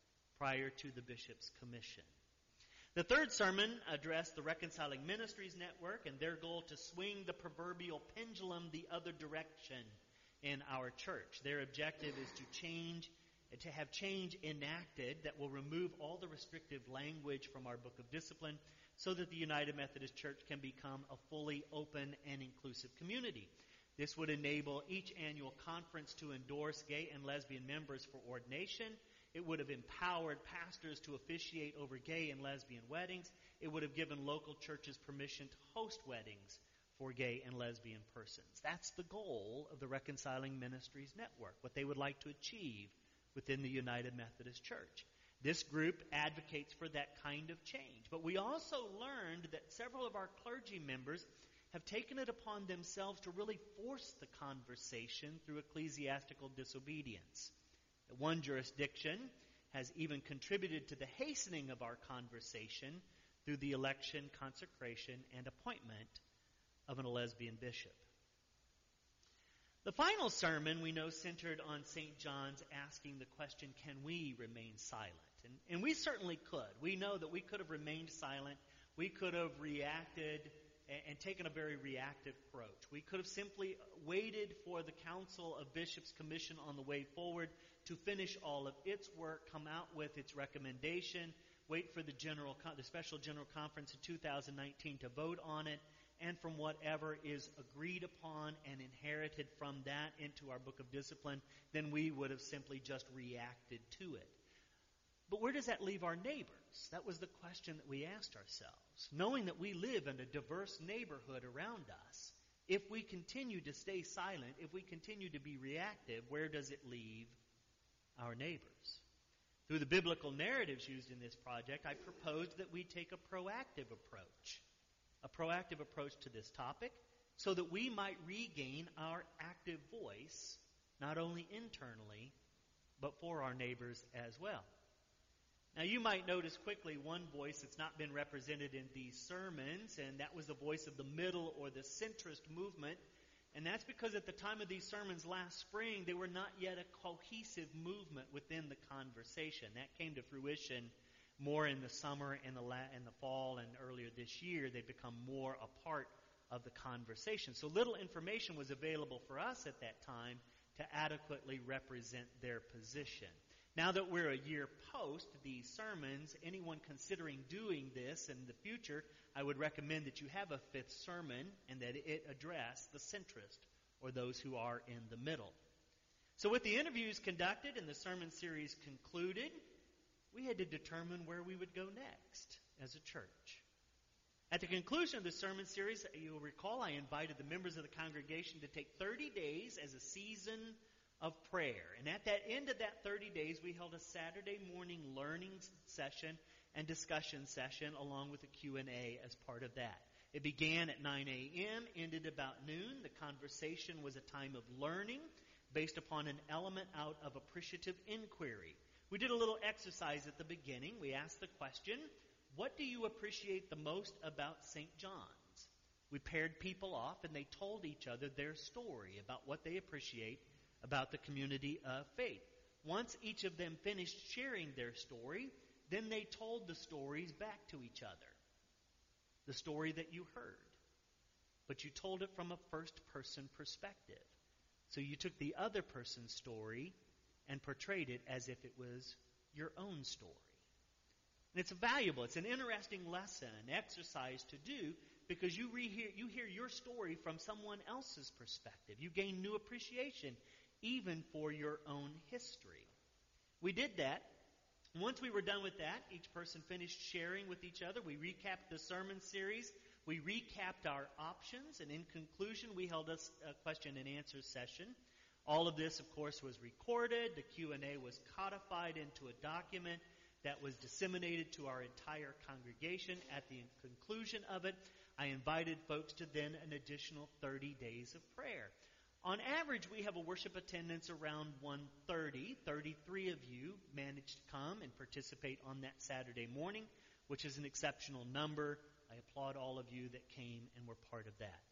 prior to the Bishop's Commission. The third sermon addressed the Reconciling Ministries Network and their goal to swing the proverbial pendulum the other direction in our church. Their objective is to change, to have change enacted that will remove all the restrictive language from our book of discipline so that the United Methodist Church can become a fully open and inclusive community. This would enable each annual conference to endorse gay and lesbian members for ordination. It would have empowered pastors to officiate over gay and lesbian weddings. It would have given local churches permission to host weddings for gay and lesbian persons. That's the goal of the Reconciling Ministries Network, what they would like to achieve within the United Methodist Church. This group advocates for that kind of change. But we also learned that several of our clergy members have taken it upon themselves to really force the conversation through ecclesiastical disobedience. One jurisdiction has even contributed to the hastening of our conversation through the election, consecration, and appointment of a lesbian bishop. The final sermon we know centered on Saint John's asking the question, can we remain silent? And, and we certainly could. We know that we could have remained silent. We could have reacted and, and taken a very reactive approach. We could have simply waited for the Council of Bishops' Commission on the Way Forward to finish all of its work, come out with its recommendation, wait for the general, the special general conference in two thousand nineteen to vote on it, and from whatever is agreed upon and inherited from that into our book of discipline, then we would have simply just reacted to it. But where does that leave our neighbors? That was the question that we asked ourselves. Knowing that we live in a diverse neighborhood around us, if we continue to stay silent, if we continue to be reactive, where does it leave our neighbors? Through the biblical narratives used in this project, I proposed that we take a proactive approach. A proactive approach to this topic so that we might regain our active voice, not only internally, but for our neighbors as well. Now, you might notice quickly one voice that's not been represented in these sermons, and that was the voice of the middle or the centrist movement. And that's because at the time of these sermons last spring, they were not yet a cohesive movement within the conversation. That came to fruition more in the summer and the, la- and the fall, and earlier this year, they become more a part of the conversation. So little information was available for us at that time to adequately represent their position. Now that we're a year post these sermons, anyone considering doing this in the future, I would recommend that you have a fifth sermon and that it address the centrist, or those who are in the middle. So with the interviews conducted and the sermon series concluded, we had to determine where we would go next as a church. At the conclusion of the sermon series, you'll recall I invited the members of the congregation to take thirty days as a season of prayer. And at that end of that thirty days, we held a Saturday morning learning session and discussion session along with a Q and A as part of that. It began at nine a.m., ended about noon. The conversation was a time of learning based upon an element out of appreciative inquiry. We did a little exercise at the beginning. We asked the question, what do you appreciate the most about Saint John's? We paired people off and they told each other their story about what they appreciate about the community of faith. Once each of them finished sharing their story, then they told the stories back to each other. The story that you heard. But you told it from a first-person perspective. So you took the other person's story and portrayed it as if it was your own story. And it's valuable. It's an interesting lesson, an exercise to do, because you rehear, you hear your story from someone else's perspective. You gain new appreciation, even for your own history. We did that. Once we were done with that, each person finished sharing with each other. We recapped the sermon series. We recapped our options. And in conclusion, we held a, a question and answer session. All of this, of course, was recorded. The Q and A was codified into a document that was disseminated to our entire congregation. At the conclusion of it, I invited folks to then an additional thirty days of prayer. On average, we have a worship attendance around one thirty. thirty-three of you managed to come and participate on that Saturday morning, which is an exceptional number. I applaud all of you that came and were part of that.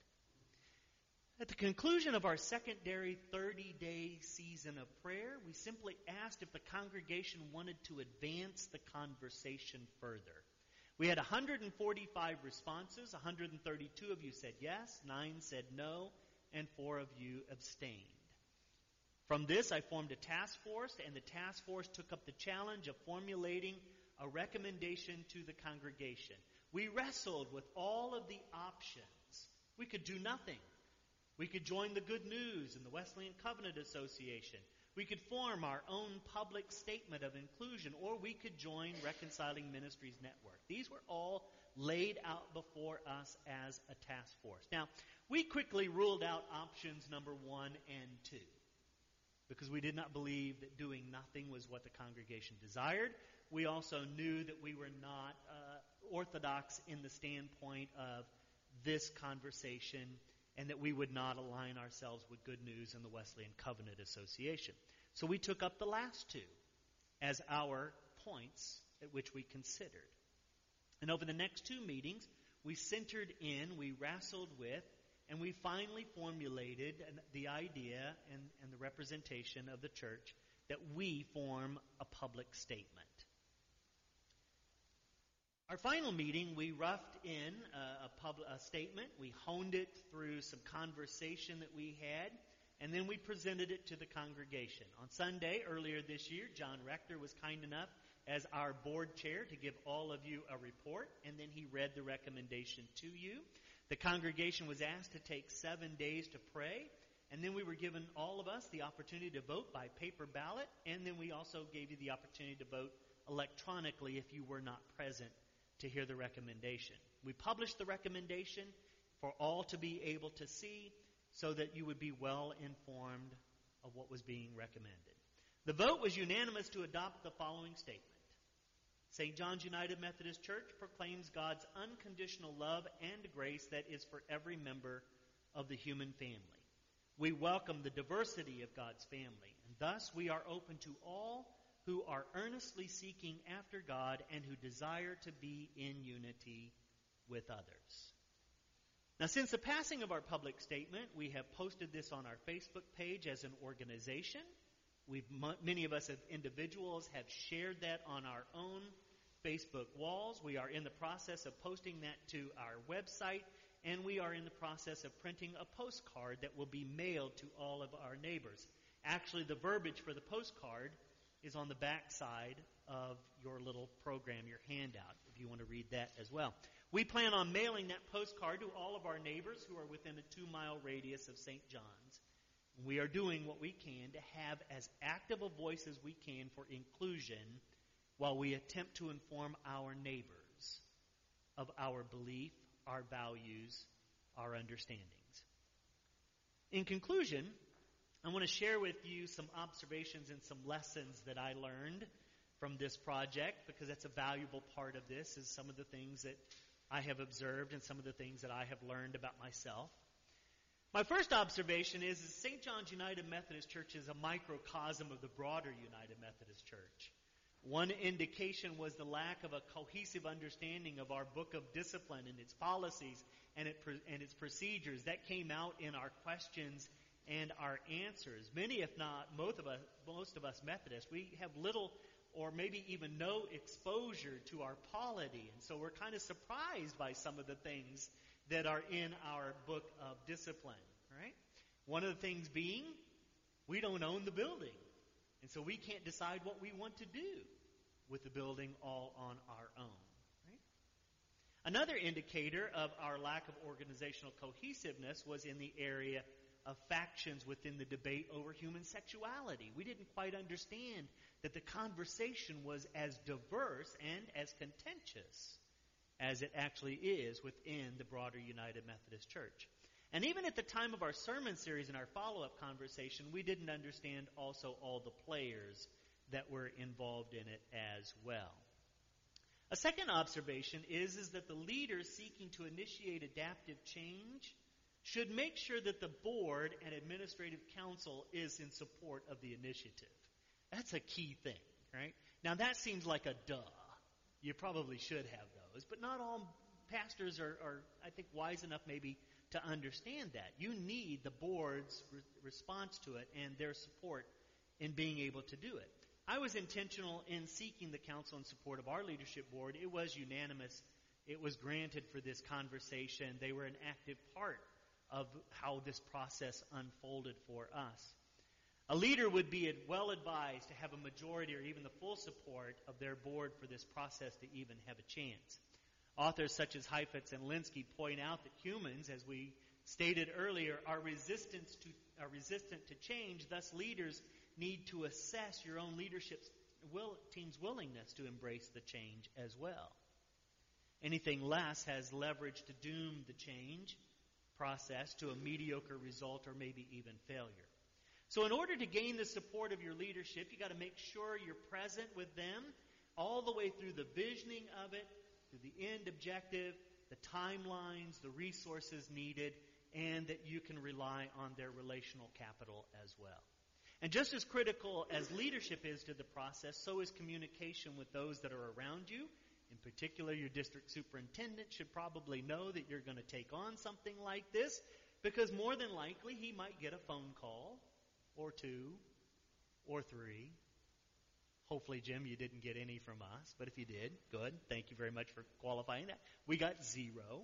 At the conclusion of our secondary thirty-day season of prayer, we simply asked if the congregation wanted to advance the conversation further. We had one hundred forty-five responses. one hundred thirty-two of you said yes, nine said no, and four of you abstained. From this, I formed a task force, and the task force took up the challenge of formulating a recommendation to the congregation. We wrestled with all of the options. We could do nothing. We could join the Good News and the Wesleyan Covenant Association. We could form our own public statement of inclusion, or we could join Reconciling Ministries Network. These were all laid out before us as a task force. Now, we quickly ruled out options number one and two because we did not believe that doing nothing was what the congregation desired. We also knew that we were not uh, orthodox in the standpoint of this conversation, and that we would not align ourselves with Good News and the Wesleyan Covenant Association. So we took up the last two as our points at which we considered. And over the next two meetings, we centered in, we wrestled with and we finally formulated an, the idea and, and the representation of the church that we form a public statement. Our final meeting, we roughed in a, a, pub, a statement. We honed it through some conversation that we had, and then we presented it to the congregation. On Sunday, earlier this year, John Rector was kind enough as our board chair to give all of you a report, and then he read the recommendation to you. The congregation was asked to take seven days to pray, and then we were given, all of us, the opportunity to vote by paper ballot, and then we also gave you the opportunity to vote electronically if you were not present to hear the recommendation. We published the recommendation for all to be able to see so that you would be well informed of what was being recommended. The vote was unanimous to adopt the following statement. Saint John's United Methodist Church proclaims God's unconditional love and grace that is for every member of the human family. We welcome the diversity of God's family, and thus we are open to all who are earnestly seeking after God and who desire to be in unity with others. Now, since the passing of our public statement, we have posted this on our Facebook page as an organization. We've, many of us as individuals have shared that on our own Facebook walls. We are in the process of posting that to our website, and we are in the process of printing a postcard that will be mailed to all of our neighbors. Actually, the verbiage for the postcard is on the back side of your little program, your handout, if you want to read that as well. We plan on mailing that postcard to all of our neighbors who are within a two-mile radius of Saint John's. We are doing what we can to have as active a voice as we can for inclusion while we attempt to inform our neighbors of our belief, our values, our understandings. In conclusion, I want to share with you some observations and some lessons that I learned from this project, because that's a valuable part of this, is some of the things that I have observed and some of the things that I have learned about myself. My first observation is that Saint John's United Methodist Church is a microcosm of the broader United Methodist Church. One indication was the lack of a cohesive understanding of our book of discipline and its policies and, it, and its procedures. That came out in our questions and our answers. Many, if not most of us, most of us Methodists, we have little or maybe even no exposure to our polity, and so we're kind of surprised by some of the things that are in our book of discipline, right? One of the things being, we don't own the building, and so we can't decide what we want to do with the building all on our own, right? Another indicator of our lack of organizational cohesiveness was in the area of factions within the debate over human sexuality. We didn't quite understand that the conversation was as diverse and as contentious as it actually is within the broader United Methodist Church. And even at the time of our sermon series and our follow-up conversation, we didn't understand also all the players that were involved in it as well. A second observation is, is that the leader seeking to initiate adaptive change should make sure that the board and administrative council is in support of the initiative. That's a key thing, right? Now that seems like a duh. You probably should have those, but not all pastors are, are I think, wise enough maybe to understand that. You need the board's re- response to it and their support in being able to do it. I was intentional in seeking the counsel and support of our leadership board. It was unanimous. It was granted for this conversation. They were an active part of how this process unfolded for us. A leader would be well advised to have a majority or even the full support of their board for this process to even have a chance. Authors such as Heifetz and Linsky point out that humans, as we stated earlier, are resistant to, are resistant to change. Thus, leaders need to assess your own leadership will, team's willingness to embrace the change as well. Anything less has leverage to doom the change process to a mediocre result or maybe even failure. So in order to gain the support of your leadership, you got to make sure you're present with them all the way through the visioning of it, through the end objective, the timelines, the resources needed, and that you can rely on their relational capital as well. And just as critical as leadership is to the process, so is communication with those that are around you. In particular, your district superintendent should probably know that you're going to take on something like this. Because more than likely, he might get a phone call, or two, or three. Hopefully, Jim, you didn't get any from us, but if you did, good. Thank you very much for qualifying that. We got zero.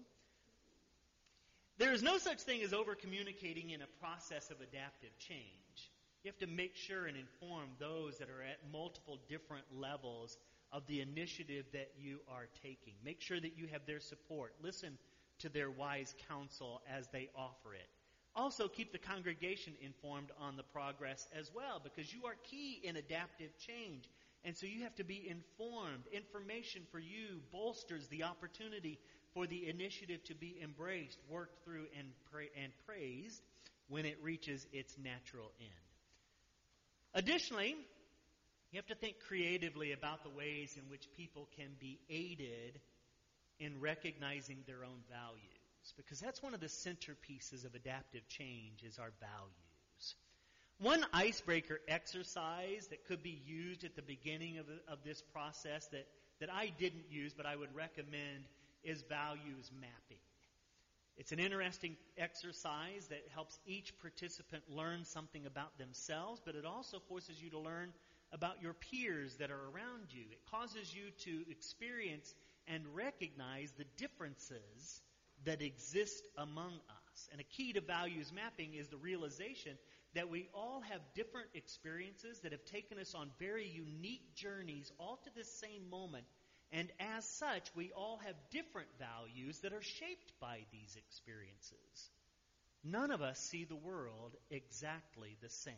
There is no such thing as over-communicating in a process of adaptive change. You have to make sure and inform those that are at multiple different levels of the initiative that you are taking. Make sure that you have their support. Listen to their wise counsel as they offer it. Also, keep the congregation informed on the progress as well, because you are key in adaptive change. And so you have to be informed. Information for you bolsters the opportunity for the initiative to be embraced, worked through, and, pra- and praised when it reaches its natural end. Additionally, you have to think creatively about the ways in which people can be aided in recognizing their own values, because that's one of the centerpieces of adaptive change is our values. One icebreaker exercise that could be used at the beginning of, of this process that, that I didn't use but I would recommend is values mapping. It's an interesting exercise that helps each participant learn something about themselves, but it also forces you to learn about your peers that are around you. It causes you to experience and recognize the differences that exist among us. And a key to values mapping is the realization that we all have different experiences that have taken us on very unique journeys all to this same moment. And as such, we all have different values that are shaped by these experiences. None of us see the world exactly the same.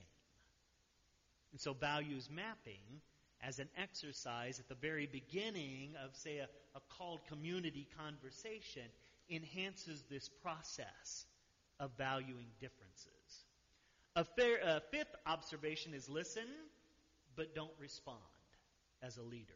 And so values mapping as an exercise at the very beginning of, say, a, a called community conversation enhances this process of valuing differences. A, fair, a fifth observation is listen, but don't respond as a leader.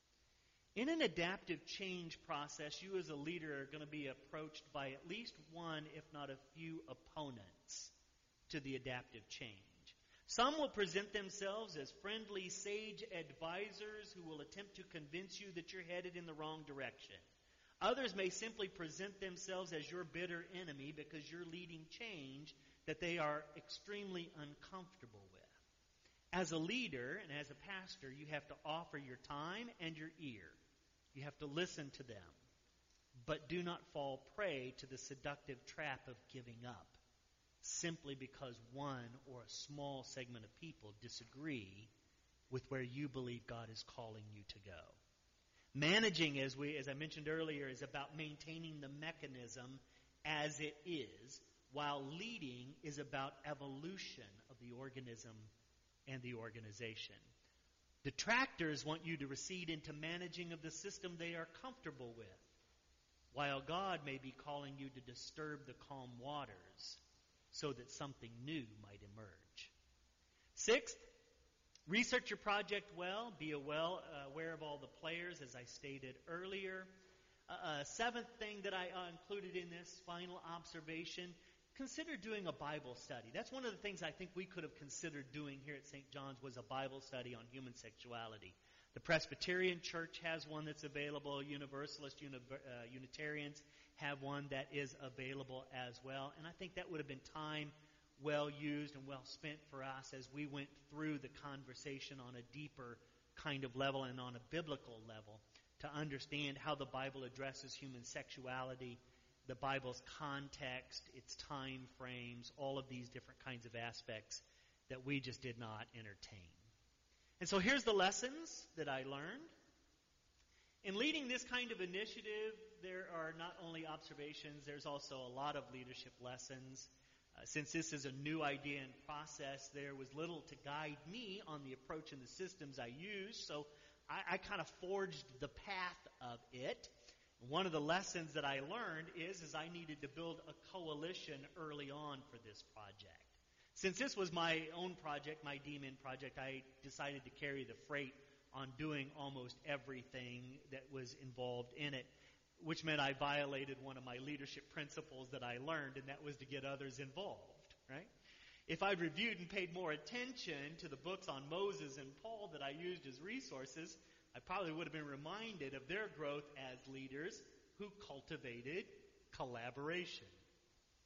In an adaptive change process, you as a leader are going to be approached by at least one, if not a few, opponents to the adaptive change. Some will present themselves as friendly, sage advisors who will attempt to convince you that you're headed in the wrong direction. Others may simply present themselves as your bitter enemy because you're leading change that they are extremely uncomfortable with. As a leader and as a pastor, you have to offer your time and your ear. You have to listen to them, but do not fall prey to the seductive trap of giving up simply because one or a small segment of people disagree with where you believe God is calling you to go. Managing, as we, as I mentioned earlier, is about maintaining the mechanism as it is, while leading is about evolution of the organism and the organization. Detractors want you to recede into managing of the system they are comfortable with, while God may be calling you to disturb the calm waters so that something new might emerge. Sixth, research your project well. Be well uh, aware of all the players, as I stated earlier. Uh, a seventh thing that I uh, included in this final observation, consider doing a Bible study. That's one of the things I think we could have considered doing here at Saint John's was a Bible study on human sexuality. The Presbyterian Church has one that's available. Universalist uni- uh, Unitarians have one that is available as well. And I think that would have been time well used and well spent for us as we went through the conversation on a deeper kind of level and on a biblical level to understand how the Bible addresses human sexuality, the Bible's context, its time frames, all of these different kinds of aspects that we just did not entertain. And so here's the lessons that I learned. In leading this kind of initiative, there are not only observations, there's also a lot of leadership lessons. Uh, since this is a new idea and process, there was little to guide me on the approach and the systems I used, so I, I kind of forged the path of it. One of the lessons that I learned is, is I needed to build a coalition early on for this project. Since this was my own project, my D-Min project, I decided to carry the freight on doing almost everything that was involved in it, which meant I violated one of my leadership principles that I learned, and that was to get others involved, right? If I'd reviewed and paid more attention to the books on Moses and Paul that I used as resources, I probably would have been reminded of their growth as leaders who cultivated collaboration.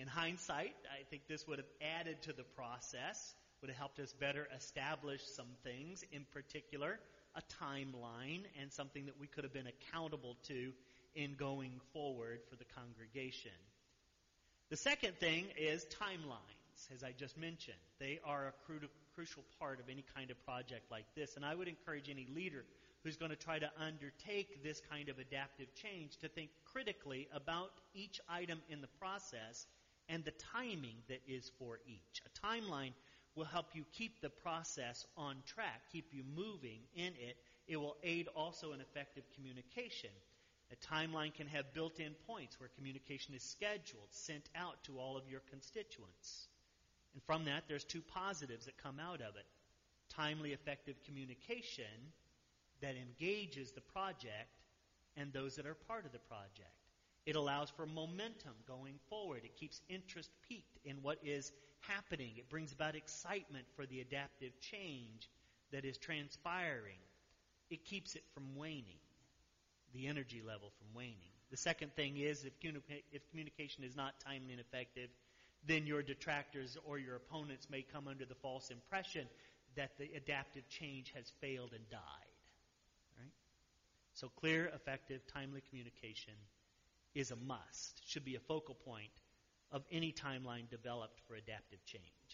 In hindsight, I think this would have added to the process, would have helped us better establish some things, in particular, a timeline and something that we could have been accountable to in going forward for the congregation. The second thing is timelines, as I just mentioned. They are a cru- crucial part of any kind of project like this, and I would encourage any leader who's going to try to undertake this kind of adaptive change to think critically about each item in the process and the timing that is for each. A timeline will help you keep the process on track, keep you moving in it. It will aid also in effective communication. A timeline can have built-in points where communication is scheduled, sent out to all of your constituents. And from that, there's two positives that come out of it. Timely, effective communication that engages the project and those that are part of the project. It allows for momentum going forward. It keeps interest piqued in what is happening. It brings about excitement for the adaptive change that is transpiring. It keeps it from waning, the energy level from waning. The second thing is if, communi- if communication is not timely and effective, then your detractors or your opponents may come under the false impression that the adaptive change has failed and died. Right? So clear, effective, timely communication is a must, should be a focal point of any timeline developed for adaptive change.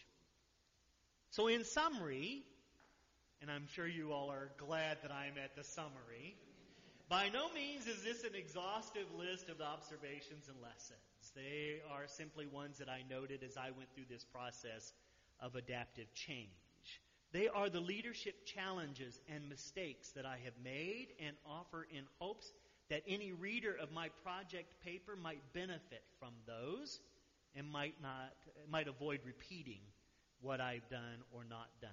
So in summary, and I'm sure you all are glad that I'm at the summary, by no means is this an exhaustive list of observations and lessons. They are simply ones that I noted as I went through this process of adaptive change. They are the leadership challenges and mistakes that I have made and offer in hopes that any reader of my project paper might benefit from those and might not might avoid repeating what I've done or not done.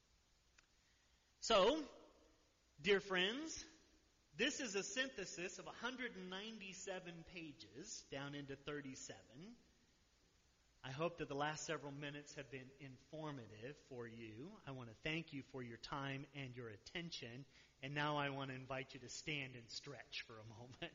So, dear friends, this is a synthesis of one hundred ninety-seven pages down into thirty-seven. I hope that the last several minutes have been informative for you. I want to thank you for your time and your attention. And now I want to invite you to stand and stretch for a moment.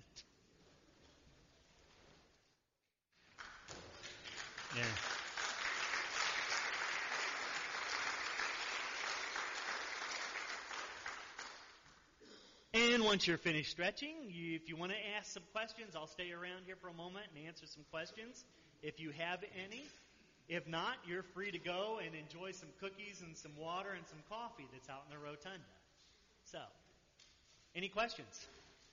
Yeah. And once you're finished stretching, you, if you want to ask some questions, I'll stay around here for a moment and answer some questions if you have any. If not, you're free to go and enjoy some cookies and some water and some coffee that's out in the rotunda. So, any questions?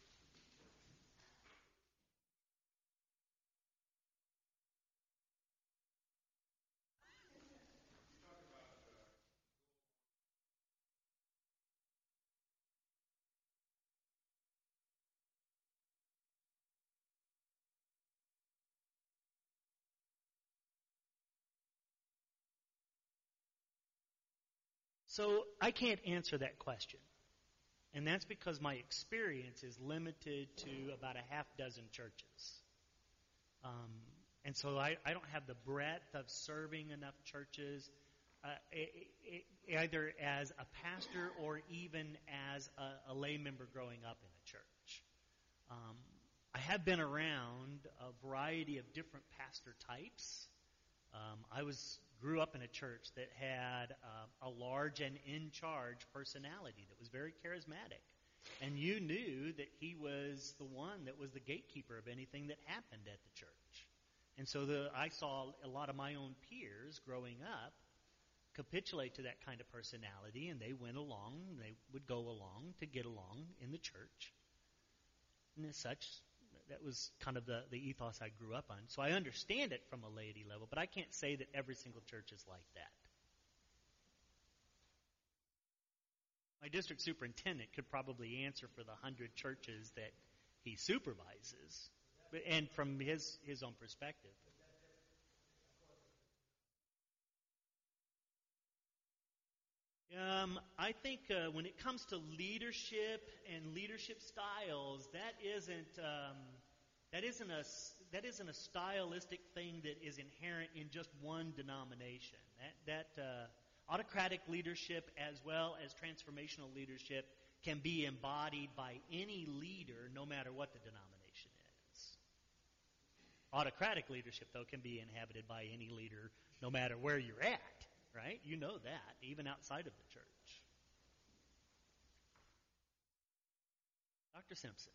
So I can't answer that question. And that's because my experience is limited to about a half dozen churches. Um, and so I, I don't have the breadth of serving enough churches, uh, it, it, either as a pastor or even as a, a lay member growing up in a church. Um, I have been around a variety of different pastor types. Um, I was grew up in a church that had uh, a large and in-charge personality that was very charismatic. And you knew that he was the one that was the gatekeeper of anything that happened at the church. And so the, I saw a lot of my own peers growing up capitulate to that kind of personality, and they went along, they would go along to get along in the church. And as such, that was kind of the, the ethos I grew up on. So I understand it from a laity level, but I can't say that every single church is like that. My district superintendent could probably answer for the hundred churches that he supervises, and from his, his own perspective. Um, I think uh, when it comes to leadership and leadership styles, that isn't um, that isn't a that isn't a stylistic thing that is inherent in just one denomination. That that uh, autocratic leadership as well as transformational leadership can be embodied by any leader, no matter what the denomination is. Autocratic leadership, though, can be inhabited by any leader no matter where you're at, right? You know that, even outside of the church. Doctor Simpson.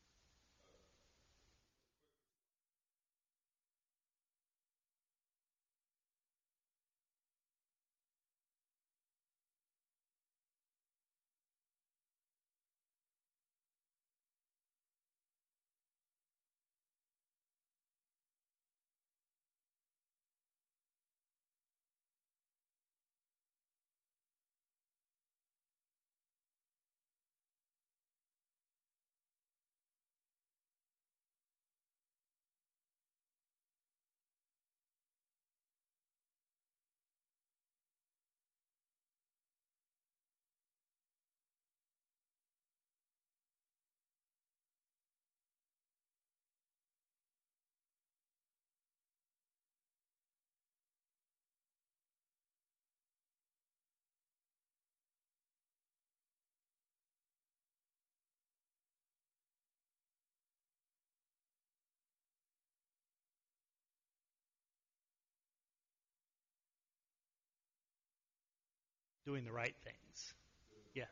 Doing the right things. Yes.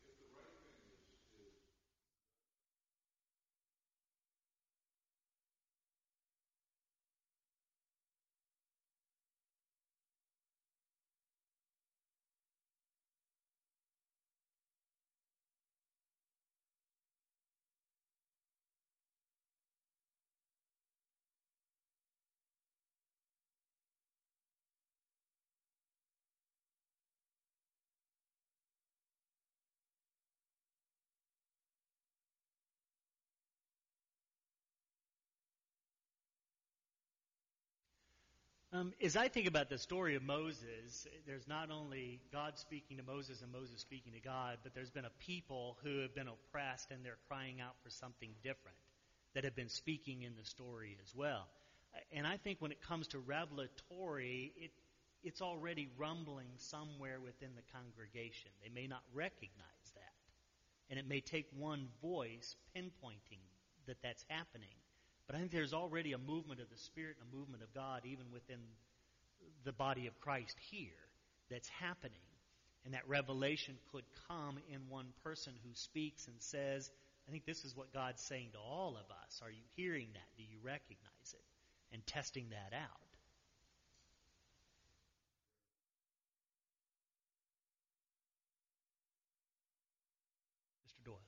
Um, as I think about the story of Moses, there's not only God speaking to Moses and Moses speaking to God, but there's been a people who have been oppressed and they're crying out for something different that have been speaking in the story as well. And I think when it comes to revelatory, it, it's already rumbling somewhere within the congregation. They may not recognize that. And it may take one voice pinpointing that that's happening. But I think there's already a movement of the Spirit and a movement of God even within the body of Christ here that's happening. And that revelation could come in one person who speaks and says, I think this is what God's saying to all of us. Are you hearing that? Do you recognize it? And testing that out. Mister Doyle.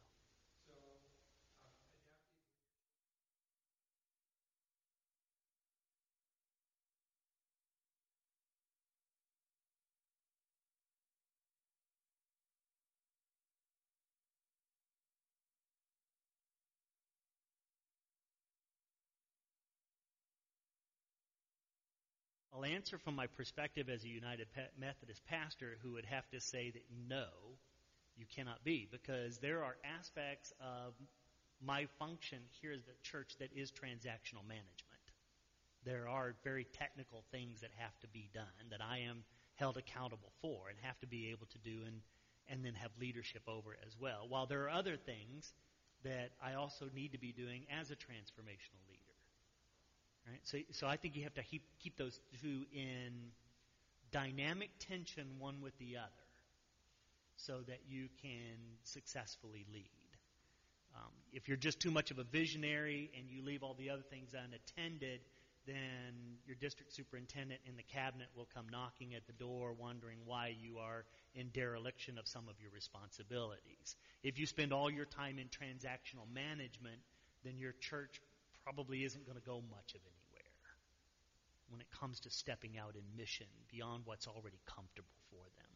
I'll answer from my perspective as a United Methodist pastor who would have to say that no, you cannot be, because there are aspects of my function here at the church that is transactional management. There are very technical things that have to be done that I am held accountable for and have to be able to do and, and then have leadership over as well. While there are other things that I also need to be doing as a transformational leader. Right? So, so I think you have to keep, keep those two in dynamic tension one with the other so that you can successfully lead. Um, if you're just too much of a visionary and you leave all the other things unattended, then your district superintendent in the cabinet will come knocking at the door wondering why you are in dereliction of some of your responsibilities. If you spend all your time in transactional management, then your church probably isn't going to go much of anywhere when it comes to stepping out in mission beyond what's already comfortable for them.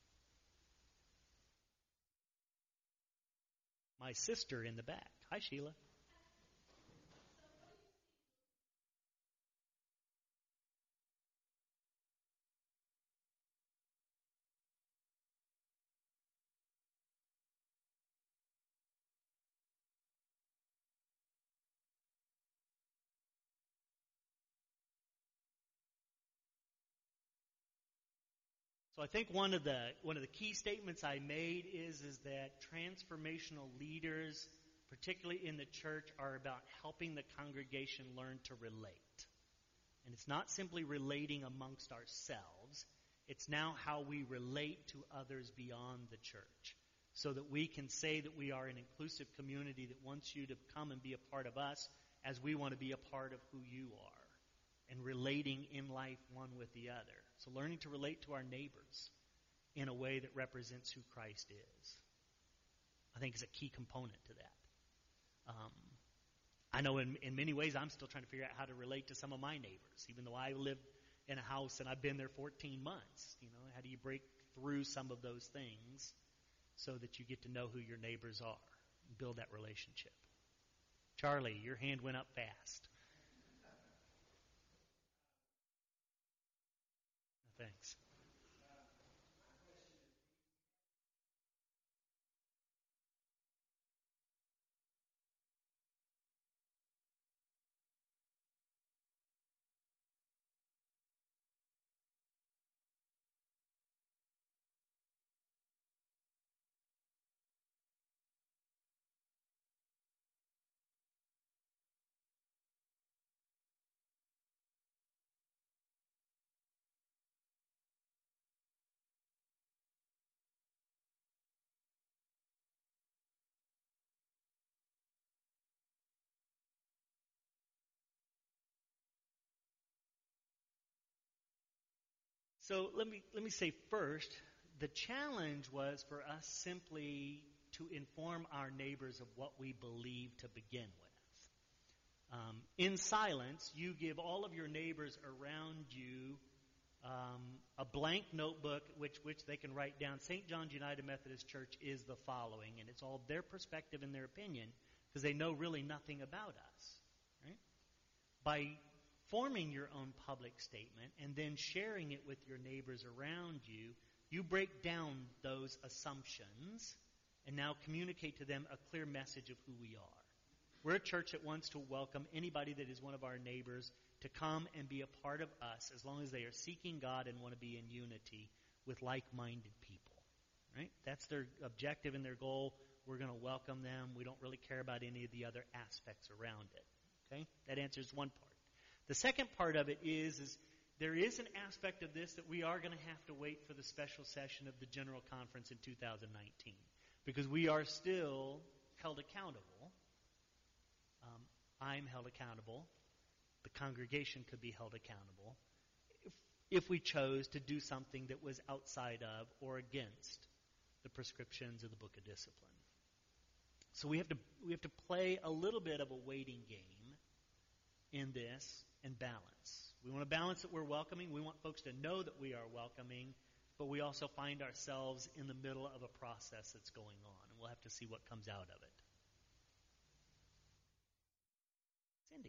My sister in the back. Hi, Sheila. So I think one of the one of the key statements I made is is that transformational leaders particularly in the church, are about helping the congregation learn to relate. And it's not simply relating amongst ourselves. It's now how we relate to others beyond the church, so that we can say that we are an inclusive community that wants you to come and be a part of us as we want to be a part of who you are, and relating in life one with the other. So learning to relate to our neighbors in a way that represents who Christ is, I think, is a key component to that. Um, I know in, in many ways I'm still trying to figure out how to relate to some of my neighbors, even though I live in a house and I've been there fourteen months. You know, how do you break through some of those things so that you get to know who your neighbors are and build that relationship? Charlie, your hand went up fast. Thanks. So let me let me say first, the challenge was for us simply to inform our neighbors of what we believe to begin with. Um, in silence, you give all of your neighbors around you um, a blank notebook which which they can write down. Saint John's United Methodist Church is the following, and it's all their perspective and their opinion because they know really nothing about us. Right? By forming your own public statement and then sharing it with your neighbors around you, you break down those assumptions and now communicate to them a clear message of who we are. We're a church that wants to welcome anybody that is one of our neighbors to come and be a part of us as long as they are seeking God and want to be in unity with like-minded people. Right? That's their objective and their goal. We're going to welcome them. We don't really care about any of the other aspects around it. Okay? That answers one part. The second part of it is, is there is an aspect of this that we are going to have to wait for the special session of the General Conference in two thousand nineteen, because we are still held accountable. Um, I'm held accountable. The congregation could be held accountable if, if we chose to do something that was outside of or against the prescriptions of the Book of Discipline. So we have to we have to play a little bit of a waiting game in this and balance. We want to balance that we're welcoming. We want folks to know that we are welcoming, but we also find ourselves in the middle of a process that's going on, and we'll have to see what comes out of it. Cindy.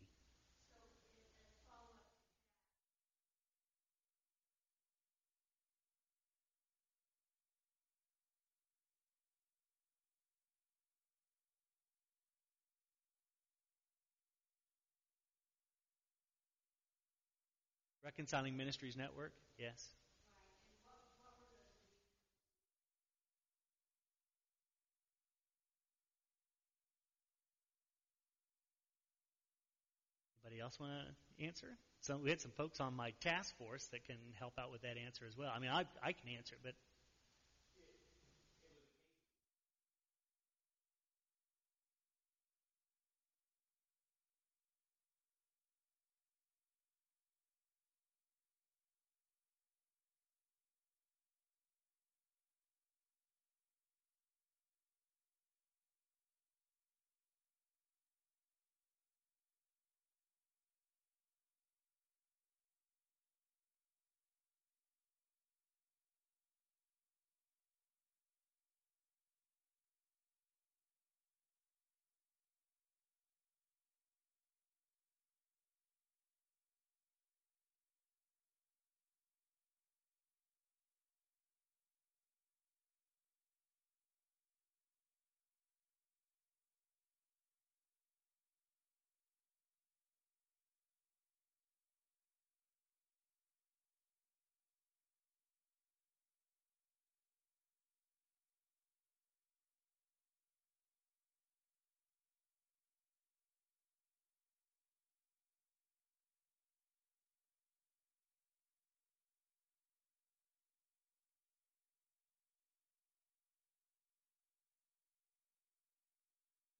Reconciling Ministries Network, yes. Anybody else want to answer? So we had some folks on my task force that can help out with that answer as well. I mean, I, I can answer it, but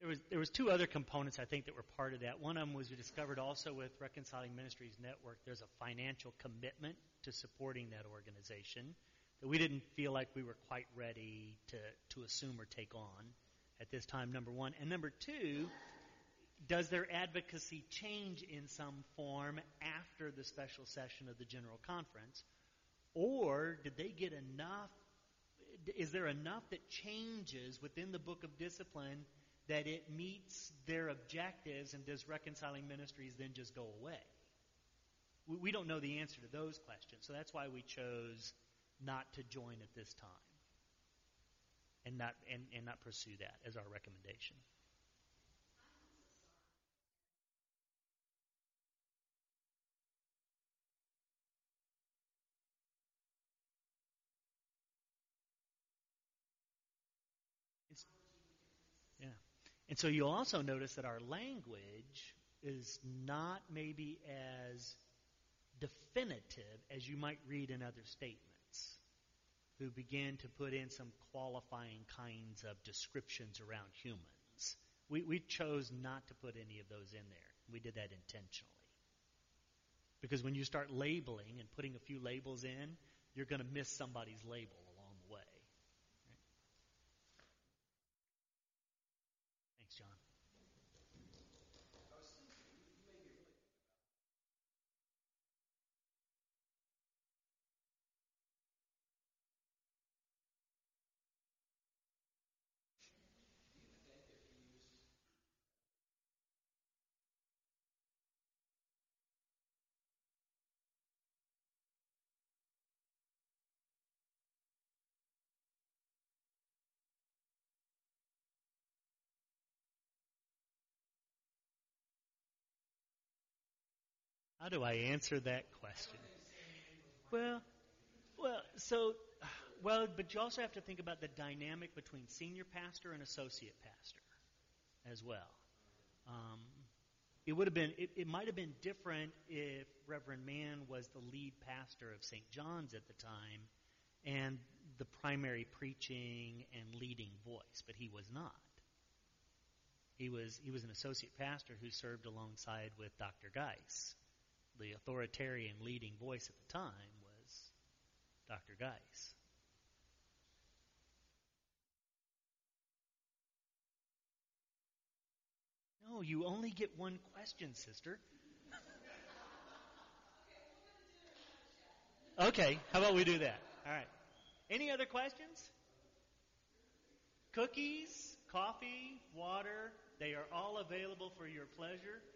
There was there was two other components I think that were part of that. One of them was we discovered also with Reconciling Ministries Network, there's a financial commitment to supporting that organization that we didn't feel like we were quite ready to, to assume or take on at this time, number one. And number two, does their advocacy change in some form after the special session of the General Conference? Or did they get enough, is there enough that changes within the Book of Discipline that it meets their objectives, and does Reconciling Ministries then just go away? We, we don't know the answer to those questions, so that's why we chose not to join at this time and not and, and not pursue that as our recommendation. It's, yeah. And so you'll also notice that our language is not maybe as definitive as you might read in other statements, who begin to put in some qualifying kinds of descriptions around humans. We, we chose not to put any of those in there. We did that intentionally. Because when you start labeling and putting a few labels in, you're going to miss somebody's label along the way. Right? Thanks, John. How do I answer that question? Well, well, so, well, but you also have to think about the dynamic between senior pastor and associate pastor as well. Um, it would have been, it, it might have been different if Reverend Mann was the lead pastor of Saint John's at the time and the primary preaching and leading voice, but he was not. He was he was an associate pastor who served alongside with Doctor Geis. The authoritarian leading voice at the time was Doctor Geis. No, you only get one question, sister. Okay, how about we do that? All right. Any other questions? Cookies, coffee, water, they are all available for your pleasure.